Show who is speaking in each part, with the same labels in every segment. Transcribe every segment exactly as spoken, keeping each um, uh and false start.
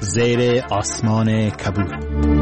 Speaker 1: زیر آسمان کبود.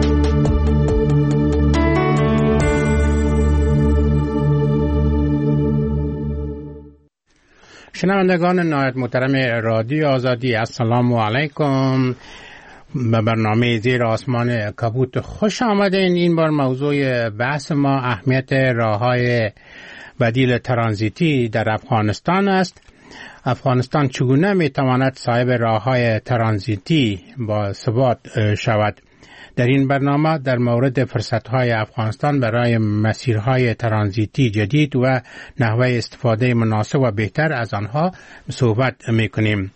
Speaker 2: شنوندگان نهایت محترم رادیو آزادی، السلام علیکم. به برنامه زیر آسمان کبود خوش آمدین. این بار موضوع بحث ما اهمیت راه‌های بدیل ترانزیتی در افغانستان است. افغانستان چگونه میتواند صاحب راه‌های ترانزیتی با ثبات شود؟ در این برنامه در مورد فرصت‌های افغانستان برای مسیرهای ترانزیتی جدید و نحوه استفاده مناسب و بهتر از آنها صحبت می‌کنیم.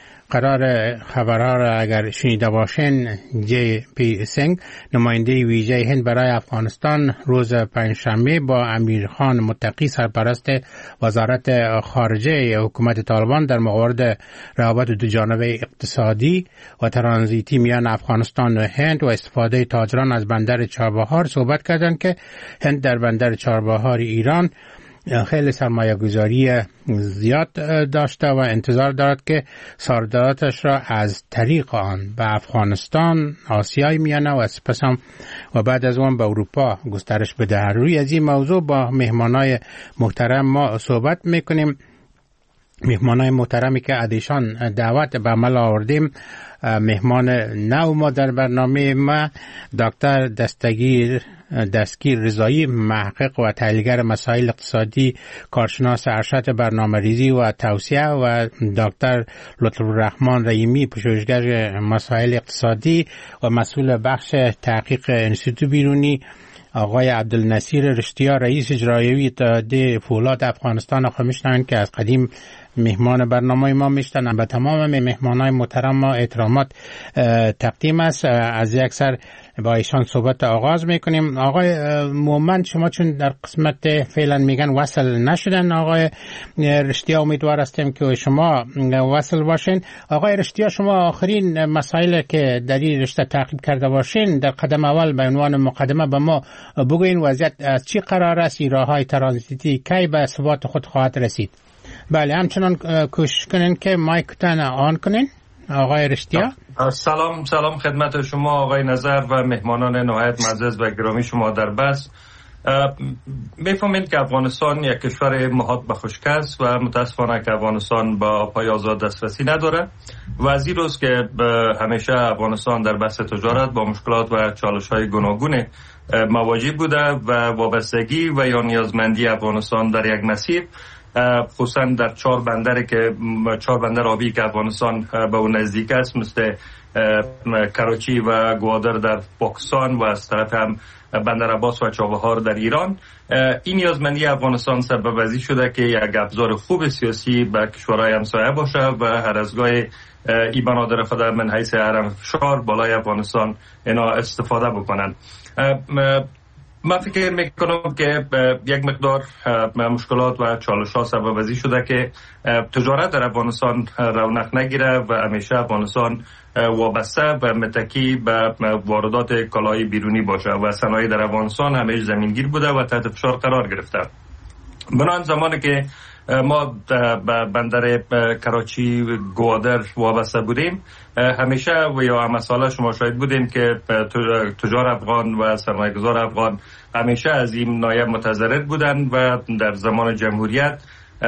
Speaker 2: قرار خبرها را اگر شنیده باشین، جی پی سینگ نماینده ویژه هند برای افغانستان روز پنجشنبه با امیر خان متقی سرپرست وزارت خارجه حکومت طالبان در مورد روابط دوجانبه اقتصادی و ترانزیتی میان افغانستان و هند و استفاده تاجران از بندر چابهار صحبت کردند که هند در بندر چابهار ایران خیلی سرمایه گذاری زیاد داشته و انتظار دارد که صادراتش را از طریق آن به افغانستان، آسیای میانه و سپس هم و بعد از اون به اروپا گسترش بده. روی از این موضوع با مهمانای محترم ما صحبت میکنیم. مهمانای محترمی که ادیشان دعوت به عمل آوردیم، مهمان نو ما در برنامه ما دکتر دستگیر دستگیر رضایی، محقق و تحلیلگر مسائل اقتصادی، کارشناس ارشد برنامه‌ریزی و توسعه، و دکتر لطف الرحمن رحیمی، پژوهشگر مسائل اقتصادی و مسئول بخش تحقیق انستیتوت بیرونی، آقای عبدالنصیر رشتیا، رئیس اجرایی اتحادیه فولاد افغانستان. آخه میشنن که از قدیم مهمان برنامه ما میشتن. به تمام مهمانای محترم ما احترامات تقدیم است. از یک سر با ایشان صحبت آغاز میکنیم. آقای مومن، شما چون در قسمت فعلا میگن وصل نشدن، آقای رشتیا امیدوار هستیم که شما وصل باشین. آقای رشتیا، شما آخرین مسائل که در این رشته تعقیب کرده باشین در قدم اول به عنوان مقدمه به ما بگوین وضعیت از چی قرار است؟ راههای ترانزیتی کی به ثبات خود خواهد رسید؟ بله، همچنان کوشش کنین که مایکتان آن کنین. آقای رشتیا.
Speaker 3: سلام سلام خدمت شما آقای نظر و مهمانان نهایت معزز و گرامی شما در بس. میفهمید که افغانستان یک کشور محاط به خشکی است و متاسفانه که افغانستان با آب‌های آزاد دسترسی نداره و از این روز که همیشه افغانستان در بحث تجارت با مشکلات و چالش‌های گوناگون مواجه بوده و وابستگی و یا نیازمندی افغانستان در یک مسیر، خصوصا در چهار بندری که چهار بندر آبی که افغانستان به اون نزدیک است، مثل کراچی و گوادر در پاکستان و از طرف هم بندر عباس و چابهار در ایران، این نیازمندی افغانستان سبب ازی شده که یک ابزار خوب سیاسی به کشورهای همسایه باشه و هر از گاه ای بنادر خود من حیث حرم فشار بالای افغانستان اینا استفاده بکنن. من فکر میکنم که یک مقدار مشکلات و چالش ها سبب ازی شده که تجارت در افغانستان رونق نگیره و همیشه افغانستان وابسته و متکی به واردات کالای بیرونی باشه و صنایع در افغانستان همیشه زمینگیر بوده و تحت فشار قرار گرفته. بنابراین زمانی که ما به بندر کراچی گوادر وابسته بودیم، همیشه و یا مسئله شما شاهد بودیم که تجار افغان و سرمایه‌گذار افغان همیشه از این نایب متضرر بودن و در زمان جمهوریت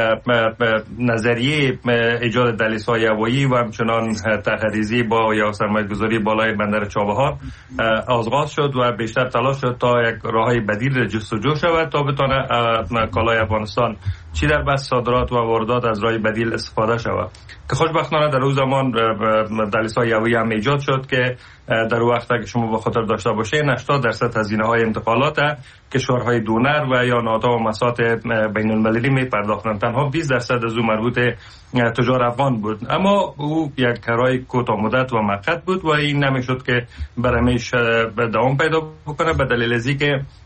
Speaker 3: نظریه ایجاد دهلیزهای هوایی و همچنان تحریزی با یا سرمایه‌گذاری بالای بندر چابهار آغاز شد و بیشتر تلاش شد تا یک راهی بدیل جستجو شود تا بتونه کالای افغانستان چی در بحث صادرات و واردات از راه بدیل استفاده شود، که خوشبختانه در اون زمان دهلیزهای هوایی هم ایجاد شد که در وقت که شما به خاطر داشته باشین هشتاد درصد هزینه های انتقالات کشورهای دونر و یا ناتا و مساط بین المللی می پرداختند. تنها بیست درصد از اون مربوط تجار افغان بود، اما او یک کارای کوتاه مدت و موقت بود و این نمیشد که برمیش دوام پیدا بکنه به دلیل ازی که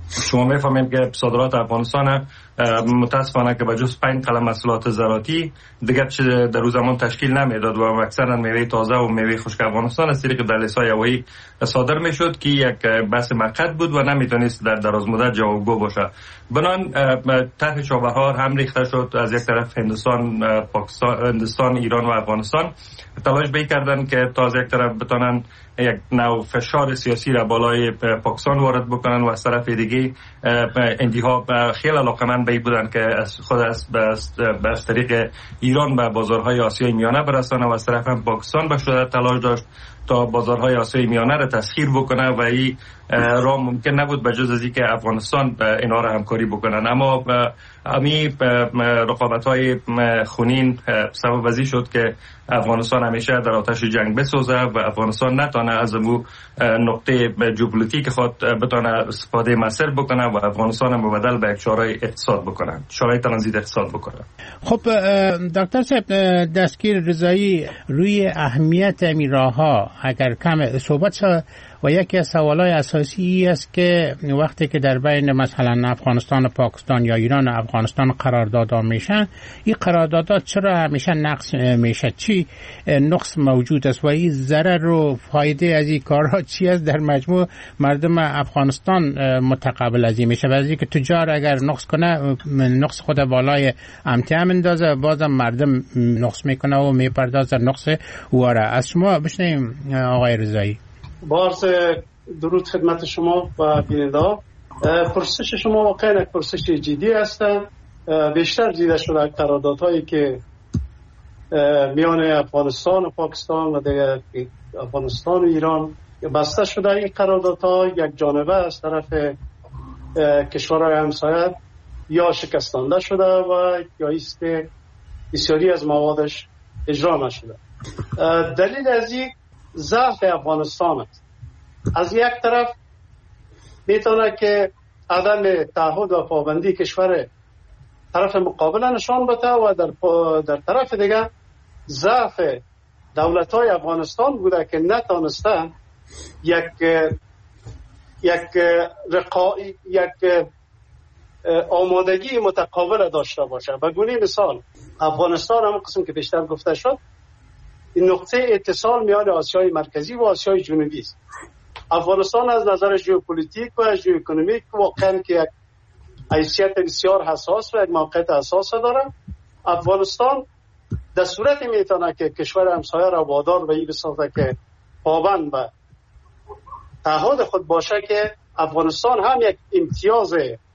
Speaker 3: شما میفهمید که صادرات افغانستان متاسفانه که بجز پنج قلم محصولات زراعتی دیگه چه در روز زمان تشکیل نمیداد و اکثرا میوه تازه و میوه خشک افغانستان از طریق دهلیزهای هوایی صادر میشد که یک بحث موقت بود و نمیتونست در دراز مدت جوابگو باشه. بنان طرح چابهار هم ریخته شد. از یک طرف هندوستان، پاکستان، هندوستان، ایران و افغانستان تلاش می‌کردند که تا از یک طرف بتونن یک نوع فشار سیاسی را بالای پاکستان وارد بکنن و از طرف دیگه اندیها خیلی علاقمند به بودن که از خود از به طریق ایران به بازارهای آسیای میانه برسانه و از طرف هم پاکستان به شدت تلاش داشت تا بازارهای آسیای میانه را تسخیر بکنه و این راه ممکن نبود به جز از اینکه افغانستان اینا را همکاری بکنن. اما امی رقابت‌های خونین سبب ازی شد که افغانستان همیشه در آتش جنگ بسوزه و افغانستان نتانه از اون نقطه ژئوپلیتیک خود بتونه استفاده مؤثر بکنه و افغانستان هم بدل به یک شورای اقتصاد بکنه، شورای ترانزیت اقتصاد بکنه.
Speaker 2: خب دکتر صاحب، دستگیر رضایی روی اهمیت این راه‌ها اگر کم صحبت شد و یکی از سوالای اساسی است که وقتی که در بین مثلا افغانستان و پاکستان یا ایران و افغانستان قراردادها میشن، این قراردادات چرا همیشه نقص میشه؟ چی نقص موجود است و این ضرر و فایده از این کارها چی است در مجموع مردم افغانستان متقابل از این میشه؟ بعضی که تجار اگر نقص کنه نقص خود بالای امتیام اندازه، بازم مردم نقص میکنه و میپردازه نقص واره. از شما بشنیم آقای رضایی.
Speaker 4: بارز درود خدمت شما و بیننده. پرسش شما واقعا یک پرسش جدی است. بیشتر دیده شده قراردادهایی که میان افغانستان و پاکستان و دیگر افغانستان و ایران بسته شده. این قراردادها یک جانبه از طرف کشورهای همسایه یا شکستانده شده و یا است که بسیاری از موادش اجرا نشده. دلیل از این ضعف افغانستان است. از یک طرف میتونه که عدم تعهد و پابندی کشور طرف مقابل نشان بده و در در طرف دیگه ضعف دولت‌های افغانستان بوده که نتونستن یک یک رقا یک آمادگی متقابل داشته باشه. به گونه مثال افغانستان هم قسم که بیشتر گفته شد این نقطه اتصال میان آسیای مرکزی و آسیای جنوبی است. افغانستان از نظر ژئوپلیتیک و ژئواکونومیک واقعا که یک حیثیت بسیار حساس و یک موقعیت حساس داره. افغانستان در صورت میتونه که کشور همسایه را وادار به این بسازه که پابند به تعهد خود باشه که افغانستان هم یک امتیاز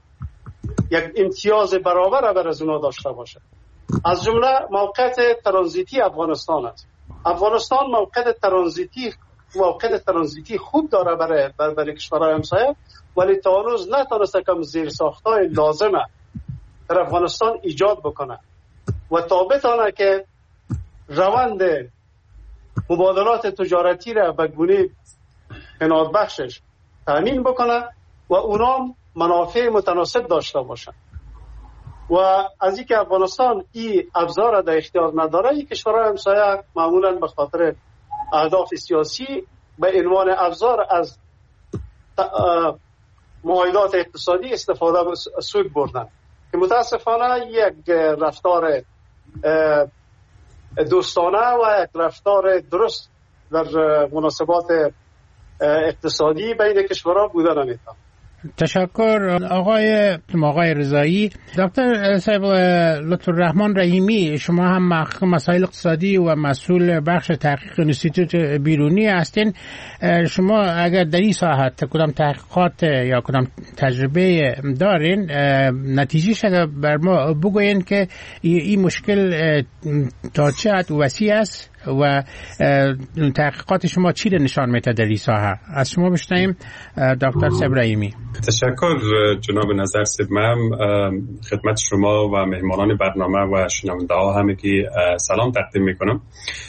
Speaker 4: یک امتیاز برابر بر از اونها داشته باشه. از جمله موقعیت ترانزیتی افغانستان است. افغانستان موقعیت ترانزیتی موقعیت ترانزیتی خوب داره برای برای, برای کشورهای همسایه، ولی تا هنوز نتونسته که زیرساخت‌های لازمه در افغانستان ایجاد بکنه و تا بتونه که روند مبادلات تجارتی را به گونه عنایت بخشش تامین بکنه و اونام منافع متناسب داشته باشن. و از اینکه افغانستان این ابزار را در اختیار نداره، این کشورهای همسایه معمولا به خاطر اهداف سیاسی به عنوان ابزار از معاهدات اقتصادی استفاده سود بردن که متاسفانه یک رفتار دوستانه و یک رفتار درست در مناسبات اقتصادی بین کشورها بوده نمیتونه.
Speaker 2: تشکر آقای آقای رضایی. دکتر صاحب لطفالرحمن رحیمی، شما هم محقق مسائل اقتصادی و مسئول بخش تحقیق انستیتوت بیرونی هستین. شما اگر در این ساحت کدام تحقیقات یا کدام تجربه دارین، نتیجه شده بر ما بگوین که این مشکل تا چه حد وسیع است و تحقیقات شما چی رو نشان میده در این ساحه؟ از شما بشنویم دکتر صاحب رحیمی.
Speaker 5: تشکر جناب نظر صاحب. من خدمت شما و مهمانان برنامه و شنونده ها همگی سلام تقدیم میکنم.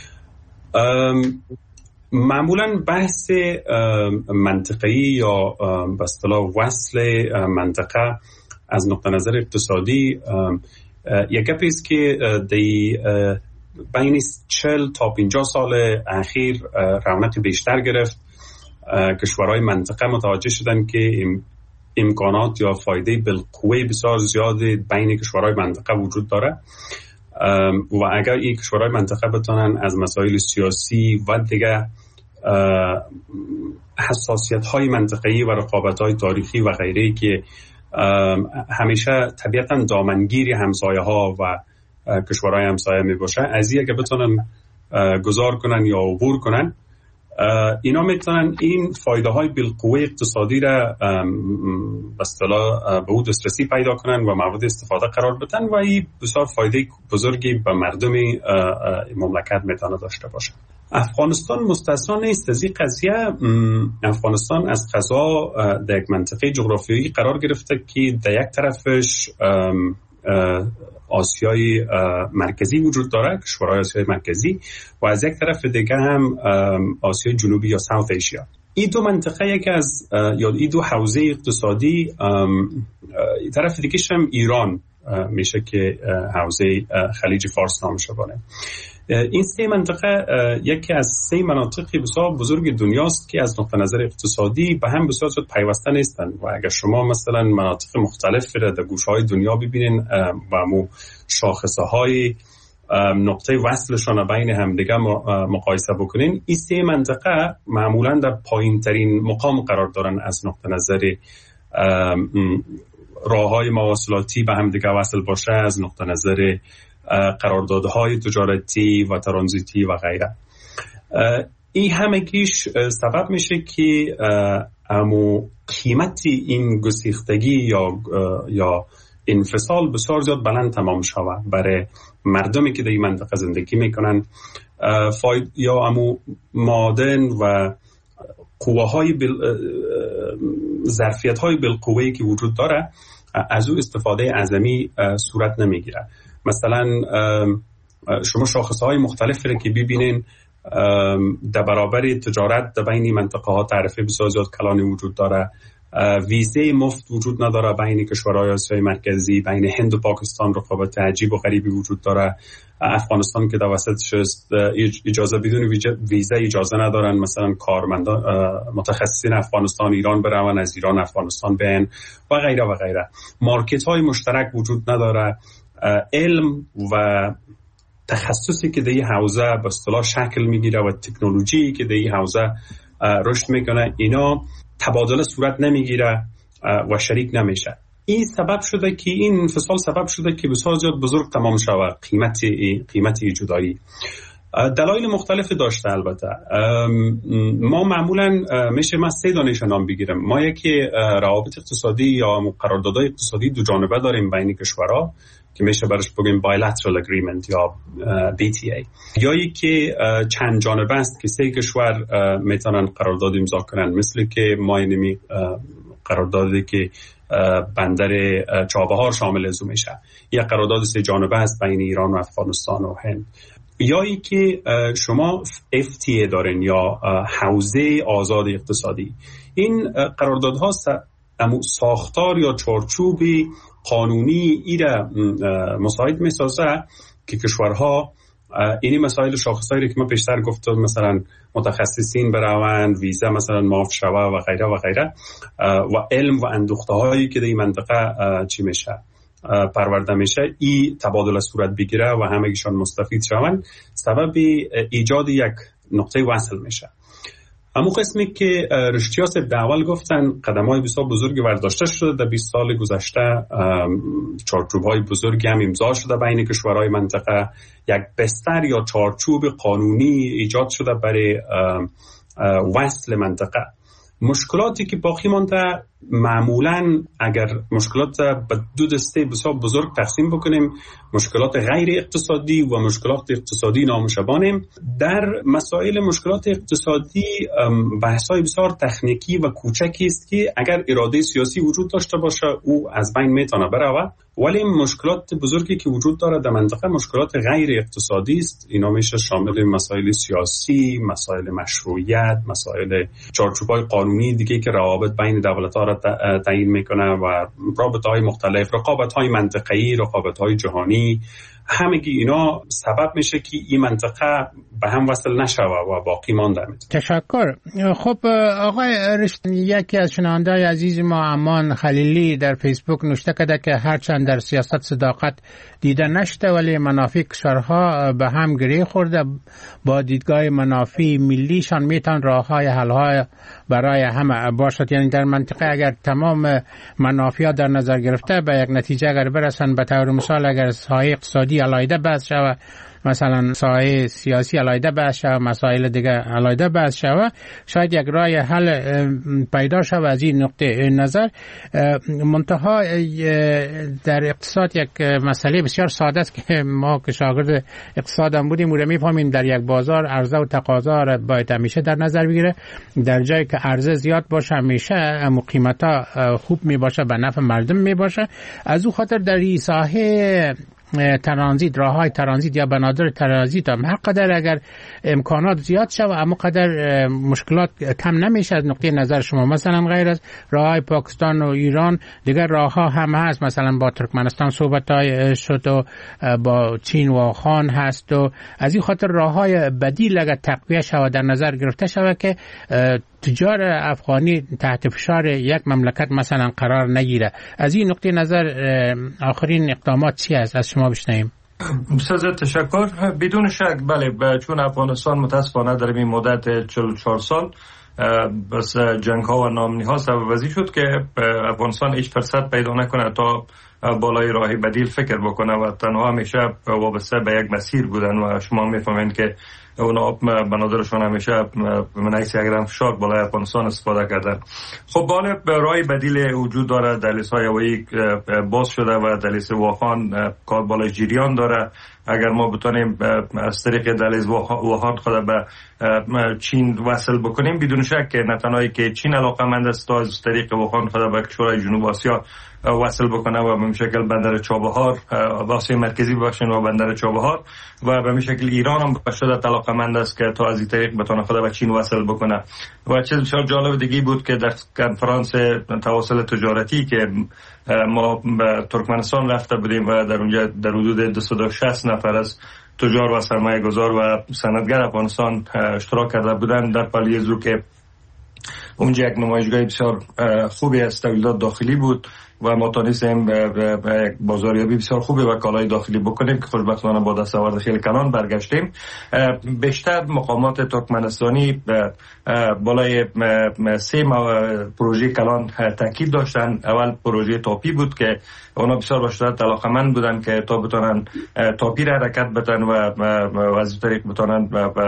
Speaker 5: معمولا بحث منطقه‌ای یا به اصطلاح وصل منطقه از نقطه نظر اقتصادی یک گپی است که دی بین چهل تا پنجاه سال اخیر رونق بیشتر گرفت. کشورهای منطقه متوجه شدن که امکانات یا فایده بالقوه بسیار زیاد بین کشورهای منطقه وجود داره و اگر این کشورهای منطقه بتونن از مسائل سیاسی و دیگه حساسیت های منطقه‌ای و رقابت های تاریخی و غیره که همیشه طبیعتاً دامنگیری همسایه ها و کشورهای همسایه می باشه، از این اگه بتونن گذار کنن یا عبور کنن، اینا میتونن این فایده های بالقوه اقتصادی را به اصطلاح به او دسترسی پیدا کنن و مورد استفاده قرار بدن و این بسیار فایده بزرگی به مردم مملکت میتونه داشته باشه. افغانستان مستثنا نیست از این قضیه. افغانستان از قضا در یک منطقه جغرافیایی قرار گرفته که در یک طرفش آسیای مرکزی وجود داره، کشورهای آسیای مرکزی، و از یک طرف دیگه هم آسیای جنوبی یا ساوت ایشیا. این دو منطقه یک از یا این دو حوزه اقتصادی، طرف دیگه هم ایران میشه که حوزه خلیج فارس نام شبانه. این سه منطقه یکی از سه مناطق بسیار بزرگ دنیاست که از نقطه نظر اقتصادی به هم بسیار زیاد پیوسته نیستند و اگر شما مثلا مناطق مختلف را در گوشه‌های دنیا ببینین و مو شاخصه های نقطه وصلشان بین هم دیگه مقایسه بکنین، این سه منطقه معمولا در پایین ترین مقام قرار دارن از نقطه نظر راه‌های مواصلاتی به هم دیگه وصل باشه، از نقطه نظر قراردادهای تجارتی و ترانزیتی و غیره. این همگیش سبب میشه که امو قیمت این گسیختگی یا یا انفصال بسیار زیاد بلند تمام شود برای مردمی که در این منطقه زندگی میکنن. فاید یا امو معادن و قوه های بل... ظرفیت های بالقوه‌ای که وجود داره از او استفاده اعظمی صورت نمیگیره. مثلا شما شاخصه های مختلفی را که ببینین در برابر تجارت در بین منطقه ها تعرفه بسیار زیاد کلانی وجود داره. ویزه مفت وجود نداره بین کشورهای آسیای مرکزی، بین هند و پاکستان رقابت عجیب و غریبی وجود داره. افغانستان که در وسطش اجازه بدون ویزه اجازه ندارن مثلا کارمندان متخصصین افغانستان ایران برون، از ایران افغانستان بین و غیره و غیره. مارکت های مشترک وجود نداره. علم و تخصصی که در این حوزه به اصطلاح شکل میگیره و تکنولوژی که در این حوزه رشد میکنه، اینا تبادل صورت نمیگیره و شریک نمیشه. این سبب شده که این انفصال سبب شده که بسیار زیاد بزرگ تمام شود قیمت قیمت جدایی. دلایل مختلف داشته. البته ما معمولا میشه ما سه دانش نام بگیرم. ما یکی روابط اقتصادی یا قراردادهای اقتصادی دو جانبه داریم بین کشورها که میشه برش بگیم bilateral agreement یا بی تی ای، یا یکی چند جانبه است که سه کشور میتونن قرارداد امضا کنن، مثل که ما اینمی قراردادی که بندر چابهار شامل ازو میشه، یا قرارداد سه جانبه است بین ایران و افغانستان و هند، یا ای که شما اف تی ای دارین یا حوزه آزاد اقتصادی. این قراردادها ساختار یا چارچوبی قانونی ایره مساعد میسازه که کشورها اینی مسائل شاخصایی که ما پیشتر گفتم مثلا متخصصین برون، ویزا مثلا معاف شوه و غیره و غیره و علم و اندوخته هایی که در این منطقه چی میشه پرورده میشه، این تبادل صورت بگیره و همگیشان مستفید شوند، سبب ایجاد یک نقطه وصل میشه. اما قسمی که رشتیاس دعوال گفتن قدم‌های بسیار بزرگی برداشته شده در بیست سال گذشته، چارچوب‌های بزرگی هم امضا شده بین کشورهای منطقه، یک بستر یا چارچوب قانونی ایجاد شده برای وصل منطقه. مشکلاتی که باقی مانده معمولاً اگر مشکلات به دو دسته بسیار بزرگ تقسیم بکنیم، مشکلات غیر اقتصادی و مشکلات اقتصادی نامشبانیم. در مسائل مشکلات اقتصادی بحث‌های بسیار تکنیکی و کوچکی است که اگر اراده سیاسی وجود داشته باشه او از بین میتونه بره، ولی مشکلات بزرگی که وجود داره در منطقه مشکلات غیر اقتصادی است. اینا میشه شامل مسائل سیاسی، مسائل مشروعیت، مسائل چارچوب‌های قانونی دیگه که روابط بین دولت‌ها را تعیین میکنه و رابطه‌های مختلف، رقابت‌های منطقه‌ای، رقابت‌های جهانی، همگی اینا سبب میشه که این منطقه به هم وصل نشوه و باقی مانده میده.
Speaker 2: تشکر. خب آقای رشتین، یکی از شنونده‌های عزیز ما امان خلیلی در فیسبوک نوشته کرده که هرچند در سیاست صداقت دیده نشده ولی منافع کشورها به هم گره خورده، با دیدگاه منافع ملیشان میتون راه‌های حل‌های برای همه باشد. یعنی در منطقه اگر تمام منافع در نظر گرفته به یک نتیجه اگر برسن، به طور مثال اگر سایه اقتصادی علایده بحث شود، مثلا سایه سیاسی علایده بحث شود، مسائل دیگه علایده بحث شود، شاید یک راه حل پیدا شود از این نقطه نظر. منتها در اقتصاد یک مسئله بسیار ساده است که ما که شاگرد اقتصاد هم بودیم و میفهمیم در یک بازار عرضه و تقاضا را باید همیشه در نظر بگیره. در جایی که عرضه زیاد باشه همیشه اما قیمتا خوب می باشه، به نفع مردم می باشه. از او خاطر در این ساحه ترانزیت، راه های ترانزیت یا بنادر ترانزیت هم هر قدر اگر امکانات زیاد شود اما قدر مشکلات کم نمیشه. از نقطه نظر شما مثلا غیر از راه های پاکستان و ایران دیگر راه ها هم هست، مثلا با ترکمنستان صحبت های شد و با چین و آخان هست و از این خاطر راه های بدیل اگر تقویه شود در نظر گرفته شود که تجار افغانی تحت فشار یک مملکت مثلا قرار نگیره. از این نقطه نظر آخرین اقدامات چی است؟ از شما بشنویم.
Speaker 3: بسیار تشکر. بدون شک بله، چون افغانستان متاسفانه در این مدت چهل و چهار سال بس جنگ ها و نامنی ها سبب شد که افغانستان هیچ فرصت پیدا نکنه تا بالای راه بدیل فکر بکنه و تنها همیشه وابسته به یک مسیر بودن و شما میفهمین که اونا بنادرشون همیشه من ایسی اگرم فشار بالای افغانستان استفاده کردن. خب بالا راه بدیل وجود داره، دهلیز های هوایی باز شده و دهلیز واخان کار بالای جریان داره. اگر ما بتونیم از طریق دهلیز واخان خود به چین وصل بکنیم، بدون شک که نه تنهایی که چین علاقه‌مند است تا از طریق واخان خود به کشورهای جنوب آسیا وصل بکنه و به شکل بندر چابهار و آسیای مرکزی بخشن و بندر چابهار و به شکل ایران هم به شدت علاقه‌مند است که تا از این طریق بتونه خود به چین وصل بکنه. و چیز بسیار جالب دیگه بود که در کنفرانس تواصل تجارتی که ما به ترکمنستان رفته بودیم و در اونجا در حدود دویست و شصت نفر از تجار و سرمایه گذار و صنعتگر افغانستان اشتراک کرده بودند در پالیزو که اونجا یک نمایشگاه بسیار خوبی از تولیدات داخلی بود و ما تونستیم بازاریابی بسیار خوبی و کالای داخلی بکنیم که خوشبختانه با دستاورد خیلی کلان برگشتیم. بیشتر مقامات ترکمنستانی بالای سه پروژه کلان تاکید داشتن. اول پروژه تاپی بود که اونا بسیار باشد علاقه‌مند بودن که تا بتونن تاپی را حرکت بدن و از طریق بتونن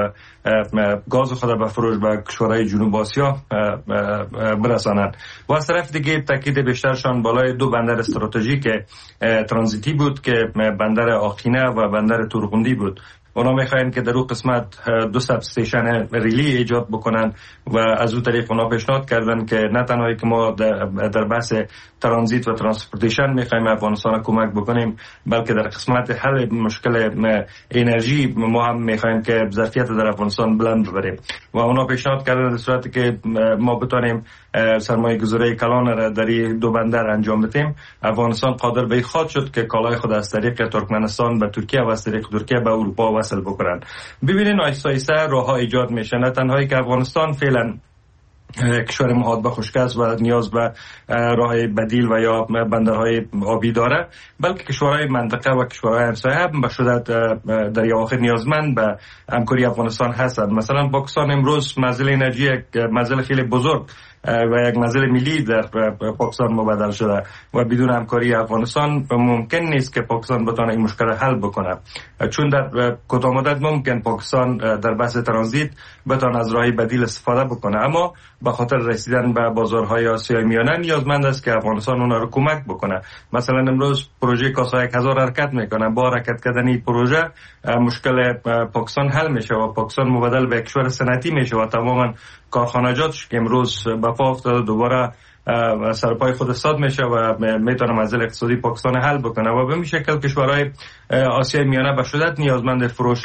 Speaker 3: گاز خود به فروش به کشورهای جنوب آسیا برسانن. و از طرف دیگه تاکید بیشترشان بالای دو بندر استراتژیک ترانزیتی بود که بندر آخینه و بندر تورغوندی بود. اونا میخواین که در اون قسمت دو ساب استیشن ریلی ایجاد بکنن و از اون طریق اونا پیشنهاد کردن که نه تنهایی که ما در بحث ترانزیت و ترانسپورتیشن میخوایم افغانستان کمک بکنیم، بلکه در قسمت حل مشکل انرژی ما هم میخوایم که ظرفیت در افغانستان بلند ببریم و اونا پیشنهاد کردن در صورتی که ما بتونیم سرمایه گذاری کلان را در دو بندر انجام بدیم، افغانستان قادر به خود شد که کالای خود از طریق ترکمنستان به ترکیه و از طریق ترکیه به اروپا وصل بکنن. ببینید آیسته آیسته راه‌ها ایجاد میشه، نه تنهایی که افغانستان فعلا کشور محاط به خشکی و نیاز به راه بدیل و یا بندرهای آبی داره، بلکه کشورهای منطقه و کشورهای همسایه هم به شدت در اواخر نیازمند به همکاری افغانستان هستند. مثلا پاکستان امروز منزل انرژی یک منزل خیلی بزرگ و یک منزل ملی در پاکستان مبادل شده و بدون همکاری افغانستان ممکن نیست که پاکستان بتونه این مشکل حل بکنه، چون در کوتاه مدت ممکن پاکستان در بحث ترانزیت بتونه از راه بدیل استفاده بکنه، اما به خاطر رسیدن به بازارهای آسیای میانه نیازمند است که افغانستان اونها رو کمک بکنه. مثلا امروز پروژه کاسا یک هزار حرکت میکنه، با حرکت کردن این پروژه مشکل پاکستان حل میشه و پاکستان مبادل به کشور صنعتی میشه و تماما کارخانجاتش که امروز به پا افتاده دوباره سرپای خود استاد میشه و میتونه مسئله اقتصادی پاکستان حل بکنه و به این شکل کشورهای آسیای میانه به شدت نیازمند فروش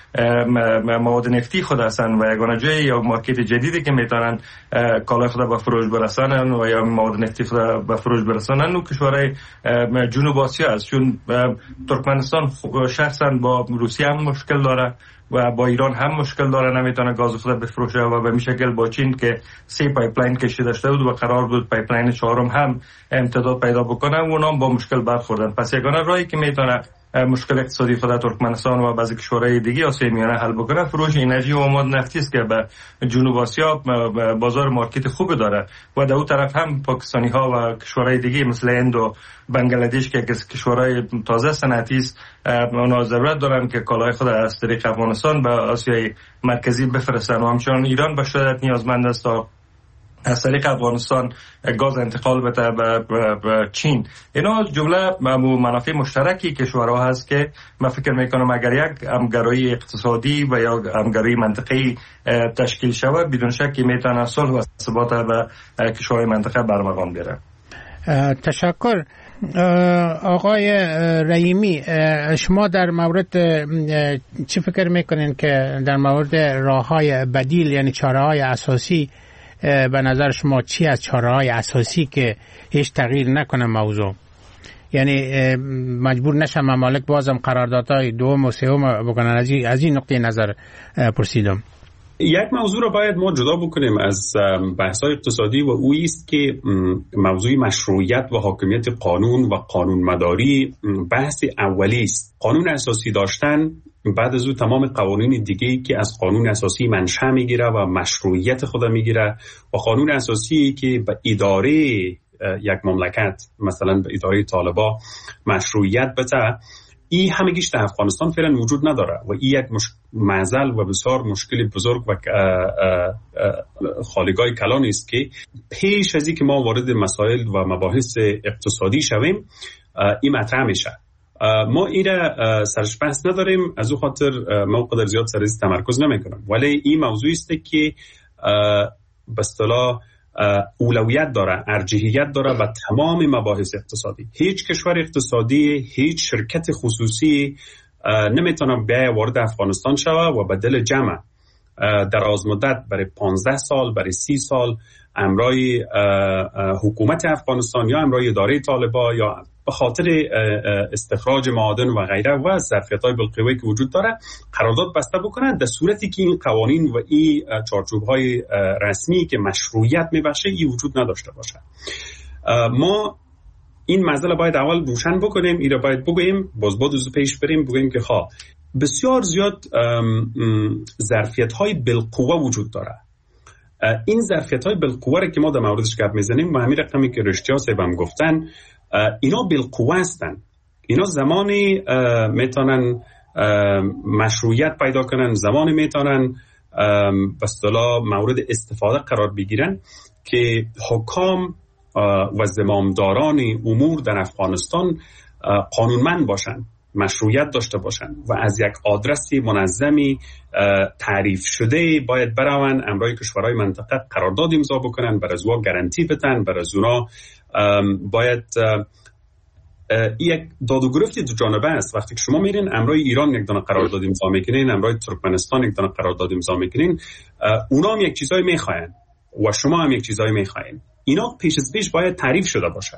Speaker 3: مواد نفتی خود هستند و یگانه جای یا مارکت جدیدی که میتونن کالای خود به فروش برسانن و یا مواد نفتی خود به فروش برسانن و کشورهای جنوب آسیا است، چون ترکمنستان شخصا با روسیه هم مشکل داره و با ایران هم مشکل داره، نمیتونه گاز خود بفروشه و به شکل با چین که سه پایپلاین کشیده داشته بود و قرار بود پایپلاین چهارم هم امتداد پیدا بکنه، اونام با مشکل برخوردن. پس یگانه راهی که میتونه مشکل اقتصادی خود ترکمنستان و بعضی کشورهای دیگه آسیای میانه حل بکنه فروش انرژی و مواد نفتی است که به جنوب آسیا بازار مارکت خوب داره و در اون طرف هم پاکستانی ها و کشورهای دیگه مثل هند و بنگلادش که کشورهای تازه صنعتی است اونا ضرورت دارن که کالای خود از طریق افغانستان به آسیای مرکزی بفرستن و همچنان ایران به شدت نیازمند است تا از طریق افغانستان گاز انتقال بده به چین. اینا جمله منافع مشترکی کشورها هست که من فکر میکنم اگر یک همگرایی اقتصادی و یا همگرایی منطقه‌ای تشکیل شود بدون شک میتونه صلح و ثبات به کشورهای منطقه برمغان بیاره.
Speaker 2: تشکر. آقای رحیمی، شما در مورد چی فکر میکنین که در مورد راه‌های بدیل یعنی چاره‌های اساسی به نظر شما چی از چاره‌های اساسی که هیچ تغییر نکنه موضوع، یعنی مجبور نشن ممالک بازم قراردادهای دوم و سوم بکنن؟ از این نقطه نظر پرسیدم.
Speaker 5: یک موضوع را باید ما جدا بکنیم از بحث‌های اقتصادی و او است که موضوع مشروعیت و حاکمیت قانون و قانون مداری بحث اولی است. قانون اساسی داشتن بعد از او تمام قوانین دیگه‌ای که از قانون اساسی منشأ میگیره و مشروعیت خود میگیره و قانون اساسی که به اداره یک مملکت مثلا به اداره طالبا مشروعیت بده، این همگیش در افغانستان فعلا وجود نداره و این یک مش... معضل و بسیار مشکل بزرگ و خالیگاه کلان است که پیش از این که ما وارد مسائل و مباحث اقتصادی شویم این مطرح میشه. ما ایره سرش بحث نداریم، از او خاطر ما قدر زیاد سر از تمرکز نمی کنم، ولی این موضوعی است که به اصطلاح اولویت داره، ارجحیت داره به تمام مباحث اقتصادی. هیچ کشور اقتصادی، هیچ شرکت خصوصی نمیتونه بیای وارد افغانستان شوه و به دل جمع در از مدت برای پانزده سال برای سی سال امرای حکومت افغانستان یا امرای اداره طالبا یا به خاطر استخراج معادن و غیره و ظرفیت‌های بالقوه که وجود داره قرارداد بسته بکنند، در صورتی که این قوانین و این چارچوب‌های رسمی که مشروعیت میبخشه این وجود نداشته باشه. ما این مسئله باید اول روشن بکنیم، این را باید بگوییم، باز باید از پیش بریم بگوییم که خواه بسیار زیاد ظرفیت‌های بالقوه وجود داره. این ظرفیت‌های بالقوه را که ما در موردش گپ میزنیم و همین رقمی که رشتیا صاحبم گفتن اینا بالقوه هستن، اینا زمانی میتونن مشروعیت پیدا کنن، زمانی میتونن به اصطلاح مورد استفاده قرار بگیرن که حکام و زمامداران امور در افغانستان قانونمند باشن، مشروعیت داشته باشن و از یک آدرس منظمی تعریف شده باید برون امرای کشورهای منطقه قرارداد امضا بکنن، بر از اونها گارانتی بدن، بر از اونها باید یک داد و گرفت دو جانبه است. وقتی که شما میرین امرای ایران یک دانه قرارداد امضا میکنین، امرای ترکمنستان یک دانه قرارداد امضا میکنین، اونا هم یک چیزایی میخواین و شما هم یک چیزایی میخواین، اینا پیش از پیش باید تعریف شده باشه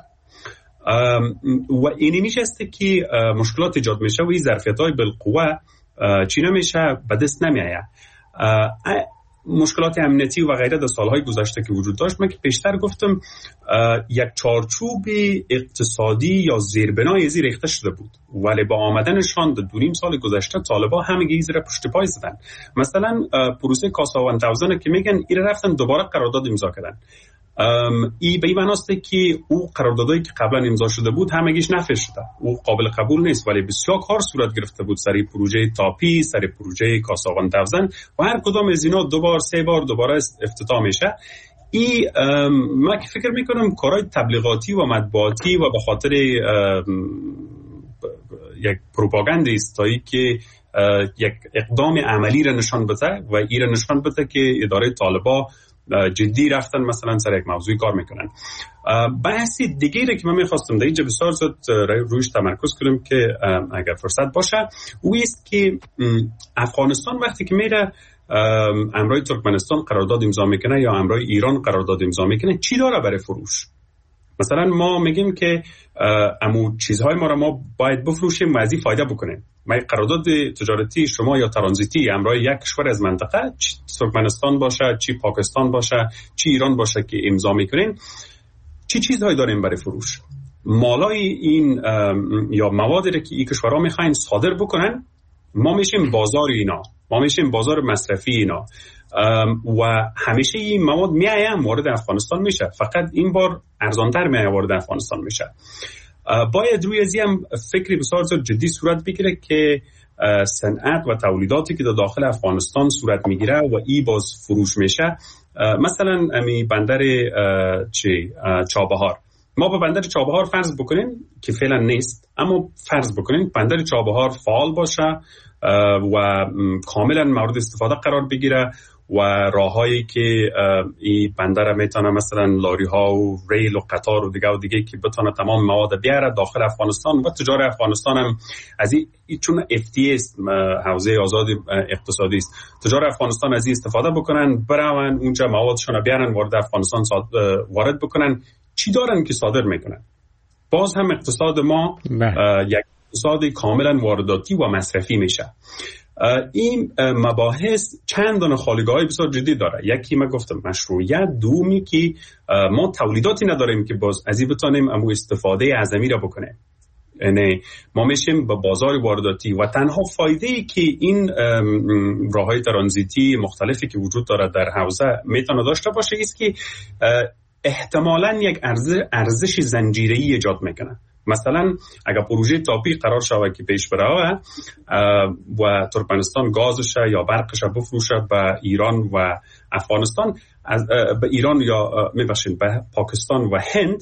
Speaker 5: و اینی میشه که مشکلات ایجاد میشه و این ظرفیت‌های بالقوه چی نمیشه به دست نمیآید. مشکلات امنیتی و غیره در سالهای گذشته که وجود داشت، من که پیشتر گفتم یک چارچوب اقتصادی یا زیربنای زیر ریخته شده بود، ولی با آمدنشان در دو نیم سال گذشته طالبا همگی زیر پشت پای زدن. مثلا پروسه کاسا هزار که میگن این رفتن دوباره قرارداد امضا کردن. ای به این معناست که او قراردادایی که قبلا امضا شده بود همگیش نفی شده، او قابل قبول نیست، ولی بسیار کار صورت گرفته بود سر پروژه تاپی، سر پروژه کاساوان دوزن و هر کدام از اینا دو بار سه بار دوباره افتتاح میشه. ای من که فکر میکنم کارهای تبلیغاتی و مطبوعاتی و به خاطر یک پروپاگاندا است تا که یک اقدام عملی را نشان بده و این را نشان بده که اداره طالبا جدی رفتن مثلا سر یک موضوع کار میکنن. بحثی دیگه که من میخواستم در اینجا بسیار زود رویش تمرکز کنم که اگر فرصت باشه او است که افغانستان وقتی که میره امرای ترکمنستان قرارداد امضا میکنه یا امرای ایران قرارداد امضا میکنه چی داره برای فروش؟ مثلا ما میگیم که امو چیزهای ما را ما باید بفروشیم و از این فایده بکنیم. ما قرارداد تجارتی شما یا ترانزیتی امرای یک کشور از منطقه چی ترکمنستان باشه، چی پاکستان باشه، چی ایران باشه که امضا میکنیم، چی چیزهایی داریم برای فروش؟ مالای این یا موادی که این کشورها میخواین صادر بکنن، ما میشیم بازار اینا، ما میشیم بازار مصرفی اینا و همیشه این مواد میایم وارد افغانستان میشه، فقط این بار ارزانتر میایم وارد افغانستان میشه. باید روی ازی هم فکری بسیار جدی صورت بگیره که صنعت و تولیداتی که در داخل افغانستان صورت میگیره و ای باز فروش میشه، مثلا امی بندر چی چابهار، ما با بندر چابهار فرض بکنیم که فعلا نیست، اما فرض بکنیم بندر چابهار فعال باشه و کاملا مورد استفاده قرار بگیره و راههایی که این بندر میتونه مثلا لاری ها و ریل و قطار و دیگه و دیگه که بتونه تمام مواد بیاره داخل افغانستان و تجار افغانستان هم از این چون اف تی اس حوزه آزاد اقتصادی است، تجار افغانستان از این استفاده بکنن، برن اونجا موادشون بیارن وارد افغانستان وارد بکنن. چی دارن که صادر میکنن؟ باز هم اقتصاد ما یک اقتصاد کاملا وارداتی و مصرفی میشه. این مباحث چند دونه خالیگاه‌های بسیار جدی داره. یکی من گفتم مشروعیت، دومی که ما تولیداتی نداریم که باز از این بتونیم امو استفاده اعظمی را بکنیم. یعنی ما میشیم به بازار وارداتی و تنها فایده‌ای که این راه‌های ترانزیتی مختلفی که وجود داره در حوزه میتونه داشته باشه است که احتمالاً یک ارزش زنجیره‌ای ایجاد میکنه. مثلا اگر پروژه تاپی قرار شود که پیش بره و ترکمنستان گازش یا برقش بفروشه به ایران و افغانستان، از به ایران یا میبخشید به پاکستان و هند،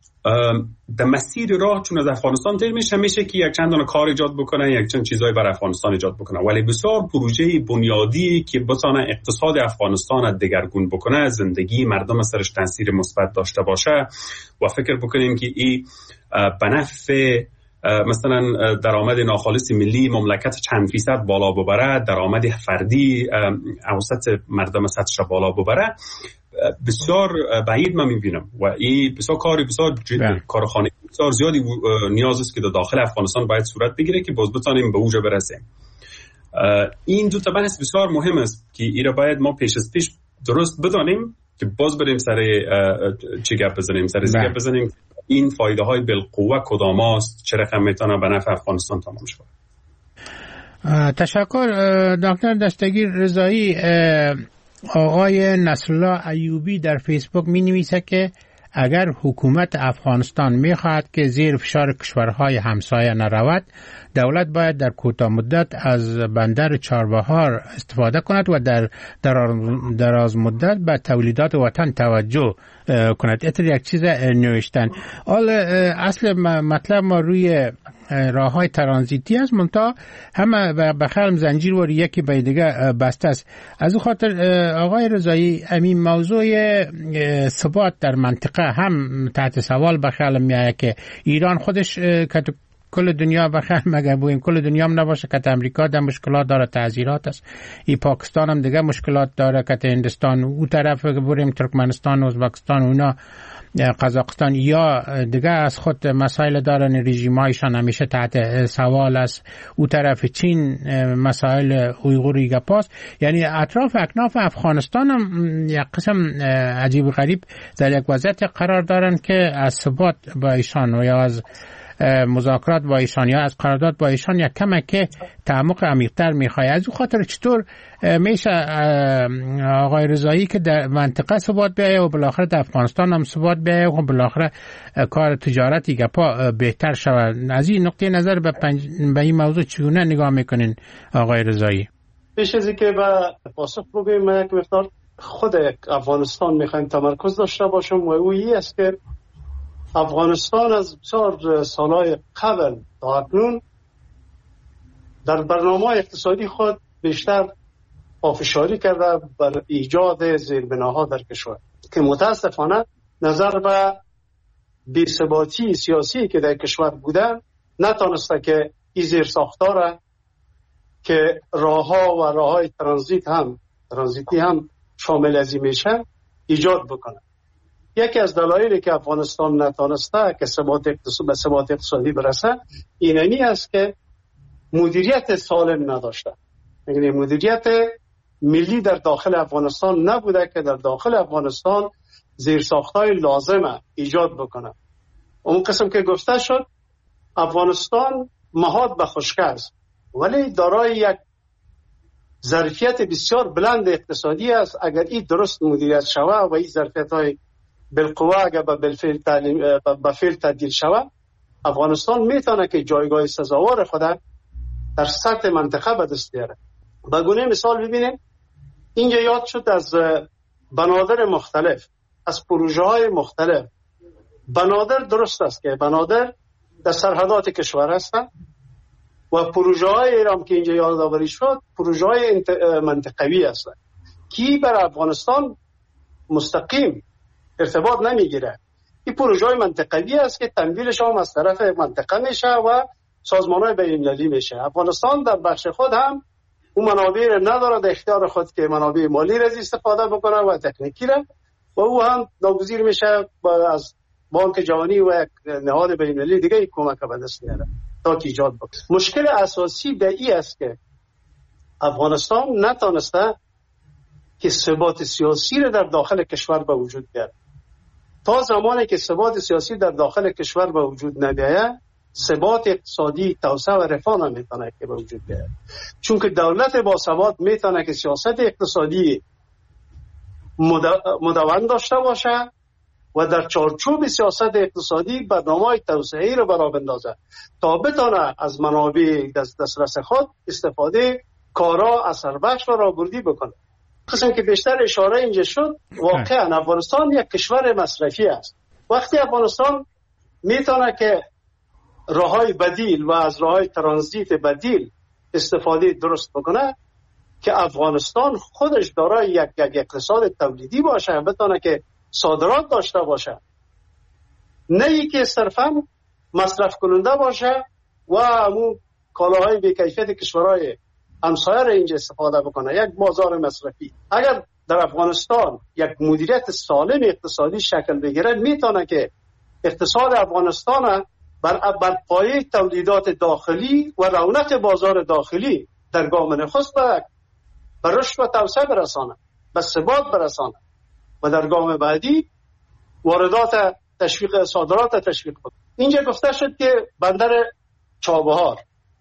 Speaker 5: در مسیر راه چون از افغانستان تیر میشه میشه که یک چند دونه کار ایجاد بکنه، یک چند چیزایی برای افغانستان ایجاد بکنه، ولی بسیار پروژه بنیادی که بتونه اقتصاد افغانستان دگرگون بکنه، زندگی مردم سرش تاثیر مثبت داشته باشه و فکر بکنیم که این به نفع مثلا درآمد ناخالص ملی مملکت چند فیصد بالا ببره، درآمد فردی اوسط مردم سطحش بالا ببره، بسیار بعید من میبینم و این بسیار کاری بسیار کارخانه بسیار زیادی نیاز است که در داخل افغانستان باید صورت بگیره که باز بتانیم به اوجا برسیم. این دو تا بحث بسیار مهم است که اینا باید ما پیش از پیش درست بدانیم که باز بریم سر چی گپ بزنیم، سر گپ بزنیم این فایده های بالقوه کدام است، چه رقم میتونه به نفع افغانستان تمام شه.
Speaker 2: تشکر دکتر دستگیر رضایی. آقای نصرالله ایوبی در فیسبوک می نویسه که اگر حکومت افغانستان می خواهد که زیر فشار کشورهای همسایه نرود، دولت باید در کوتاه مدت از بندر چابهار استفاده کند و در دراز مدت به تولیدات وطن توجه کند. اتر یک چیز نوشتن. حال اصل مطلب ما روی راه های ترانزیتی است، منتها همه به خلم زنجیر و یکی به دیگه بسته است. از او خاطر آقای رضایی همین موضوع ثبات در منطقه هم تحت سوال به خلم میآید که ایران خودش که کل دنیا بخیر مگه بگیم کل دنیا هم نباشه که امریکا در مشکلات داره، تعذیرات است، ای پاکستان هم دیگه مشکلات داره، که هندستان او طرف بریم ترکمنستان و ازبکستان اونا قزاقستان یا دیگه از خود مسائل دارن، رژیمایشان همیشه تحت سوال است، او طرف چین مسائل اویغوری گپاست. یعنی اطراف اکناف افغانستان هم یک قسم عجیب و غریب در یک وضعیت قرار دارن که از ثبات با ایشان و یا از مذاکرات با ایشان یا از قرارداد با ایشان یک کمک تعمق عمیق‌تر می‌خواد. از اون خاطر چطور میشه آقای رضایی که در منطقه ثبات بیاید و بالاخره در افغانستان هم ثبات بیاید و بالاخره کار تجارتی گپا بهتر شود؟ از این نقطه نظر به, پنج... به این موضوع چگونه نگاه میکنین آقای رضایی؟
Speaker 4: پیش از اینکه به پاسخ بگویم، من یک مقدار خود افغانستان میخوایم تمرکز داشته باشم و او این است که افغانستان از بسیار سالهای قبل تا اکنون در برنامه اقتصادی خود بیشتر پافشاری کرده بر ایجاد زیربناها در کشور که متاسفانه نظر به بی‌ثباتی سیاسی که در کشور بوده نتانسته که این زیرساخت‌ها که راه‌ها و راه‌های ترانزیت هم ترانزیتی هم شامل از این میشه ایجاد بکنه. یکی از دلایلی که افغانستان نتانسته که ثبات اقتصادی به ثبات اقتصادی برسه اینمی است که مدیریت سالم نداشته. یعنی مدیریت ملی در داخل افغانستان نبوده که در داخل افغانستان زیرساخت‌های لازمه ایجاد بکنه. اون قسم که گفته شد افغانستان محاط به خشکی است ولی دارای یک ظرفیت بسیار بلند اقتصادی است. اگر این درست مدیریت شوه و این ظرفیت‌های بالقوه اگر به بالفعل تعلیم به فعل تبدیل شوه افغانستان میتونه که جایگاه سزاوار خود در سطح منطقه به دست بیاره. به گونه مثال ببینیم اینجا یاد شد از بنادر مختلف، از پروژه های مختلف. بنادر درست است که بنادر در سرحدات کشور هستند و پروژه های ایران که اینجا یادآوری شد پروژه های منطقوی هستند که بر افغانستان مستقیم ارتباط نمیگیره. این پروژه های منطقوی است که تمویلش هم از طرف منطقه میشه و سازمان های بین المللی میشه. افغانستان در بخش خود هم اون منابع را نداره در اختیار خود که منابع مالی را استفاده بکنه و تکنیکی را و او هم ناگزیر میشه از بانک جهانی و یک نهاد بین المللی دیگه کمک به دست میاره تا که ایجاد بکنه. مشکل اساسی در این است که افغانستان نتونسته که ثبات سیاسی را در داخل کشور به وجود بیاره. تا زمانی که ثبات سیاسی در داخل کشور به وجود نمیاد ثبات اقتصادی توسعه و رفاه نمیتونه که به وجود بیاد. چون که دولت با ثبات میتونه که سیاست اقتصادی مدون داشته باشه و در چارچوب سیاست اقتصادی برنامه‌های توسعه‌ای را برآورد بندازه تا بتونه از منابع دسترس خود استفاده کارا اثر بخش و راهبردی بکنه. قسم که بیشتر اشاره اینجا شد واقعا افغانستان یک کشور مصرفی است. وقتی افغانستان میتونه که راههای بدیل و از راههای ترانزیت بدیل استفاده درست بکنه که افغانستان خودش دارای یک یک اقتصاد تولیدی باشه بتونه که صادرات داشته باشه نه ای که صرفا مصرف کننده باشه و همون کالاهای بی کیفیت کشورهای همسایه را اینجا استفاده بکنه. یک بازار مصرفی اگر در افغانستان یک مدیریت سالم اقتصادی شکل بگیره میتونه که اقتصاد افغانستان بر بر پایه تولیدات داخلی و رونق بازار داخلی در گام نخست به رشد و توسعه برسانه، به ثبات برسانه و در گام بعدی واردات تشویق صادرات تشویق کنه. اینجا گفته شد که بندر چابهار،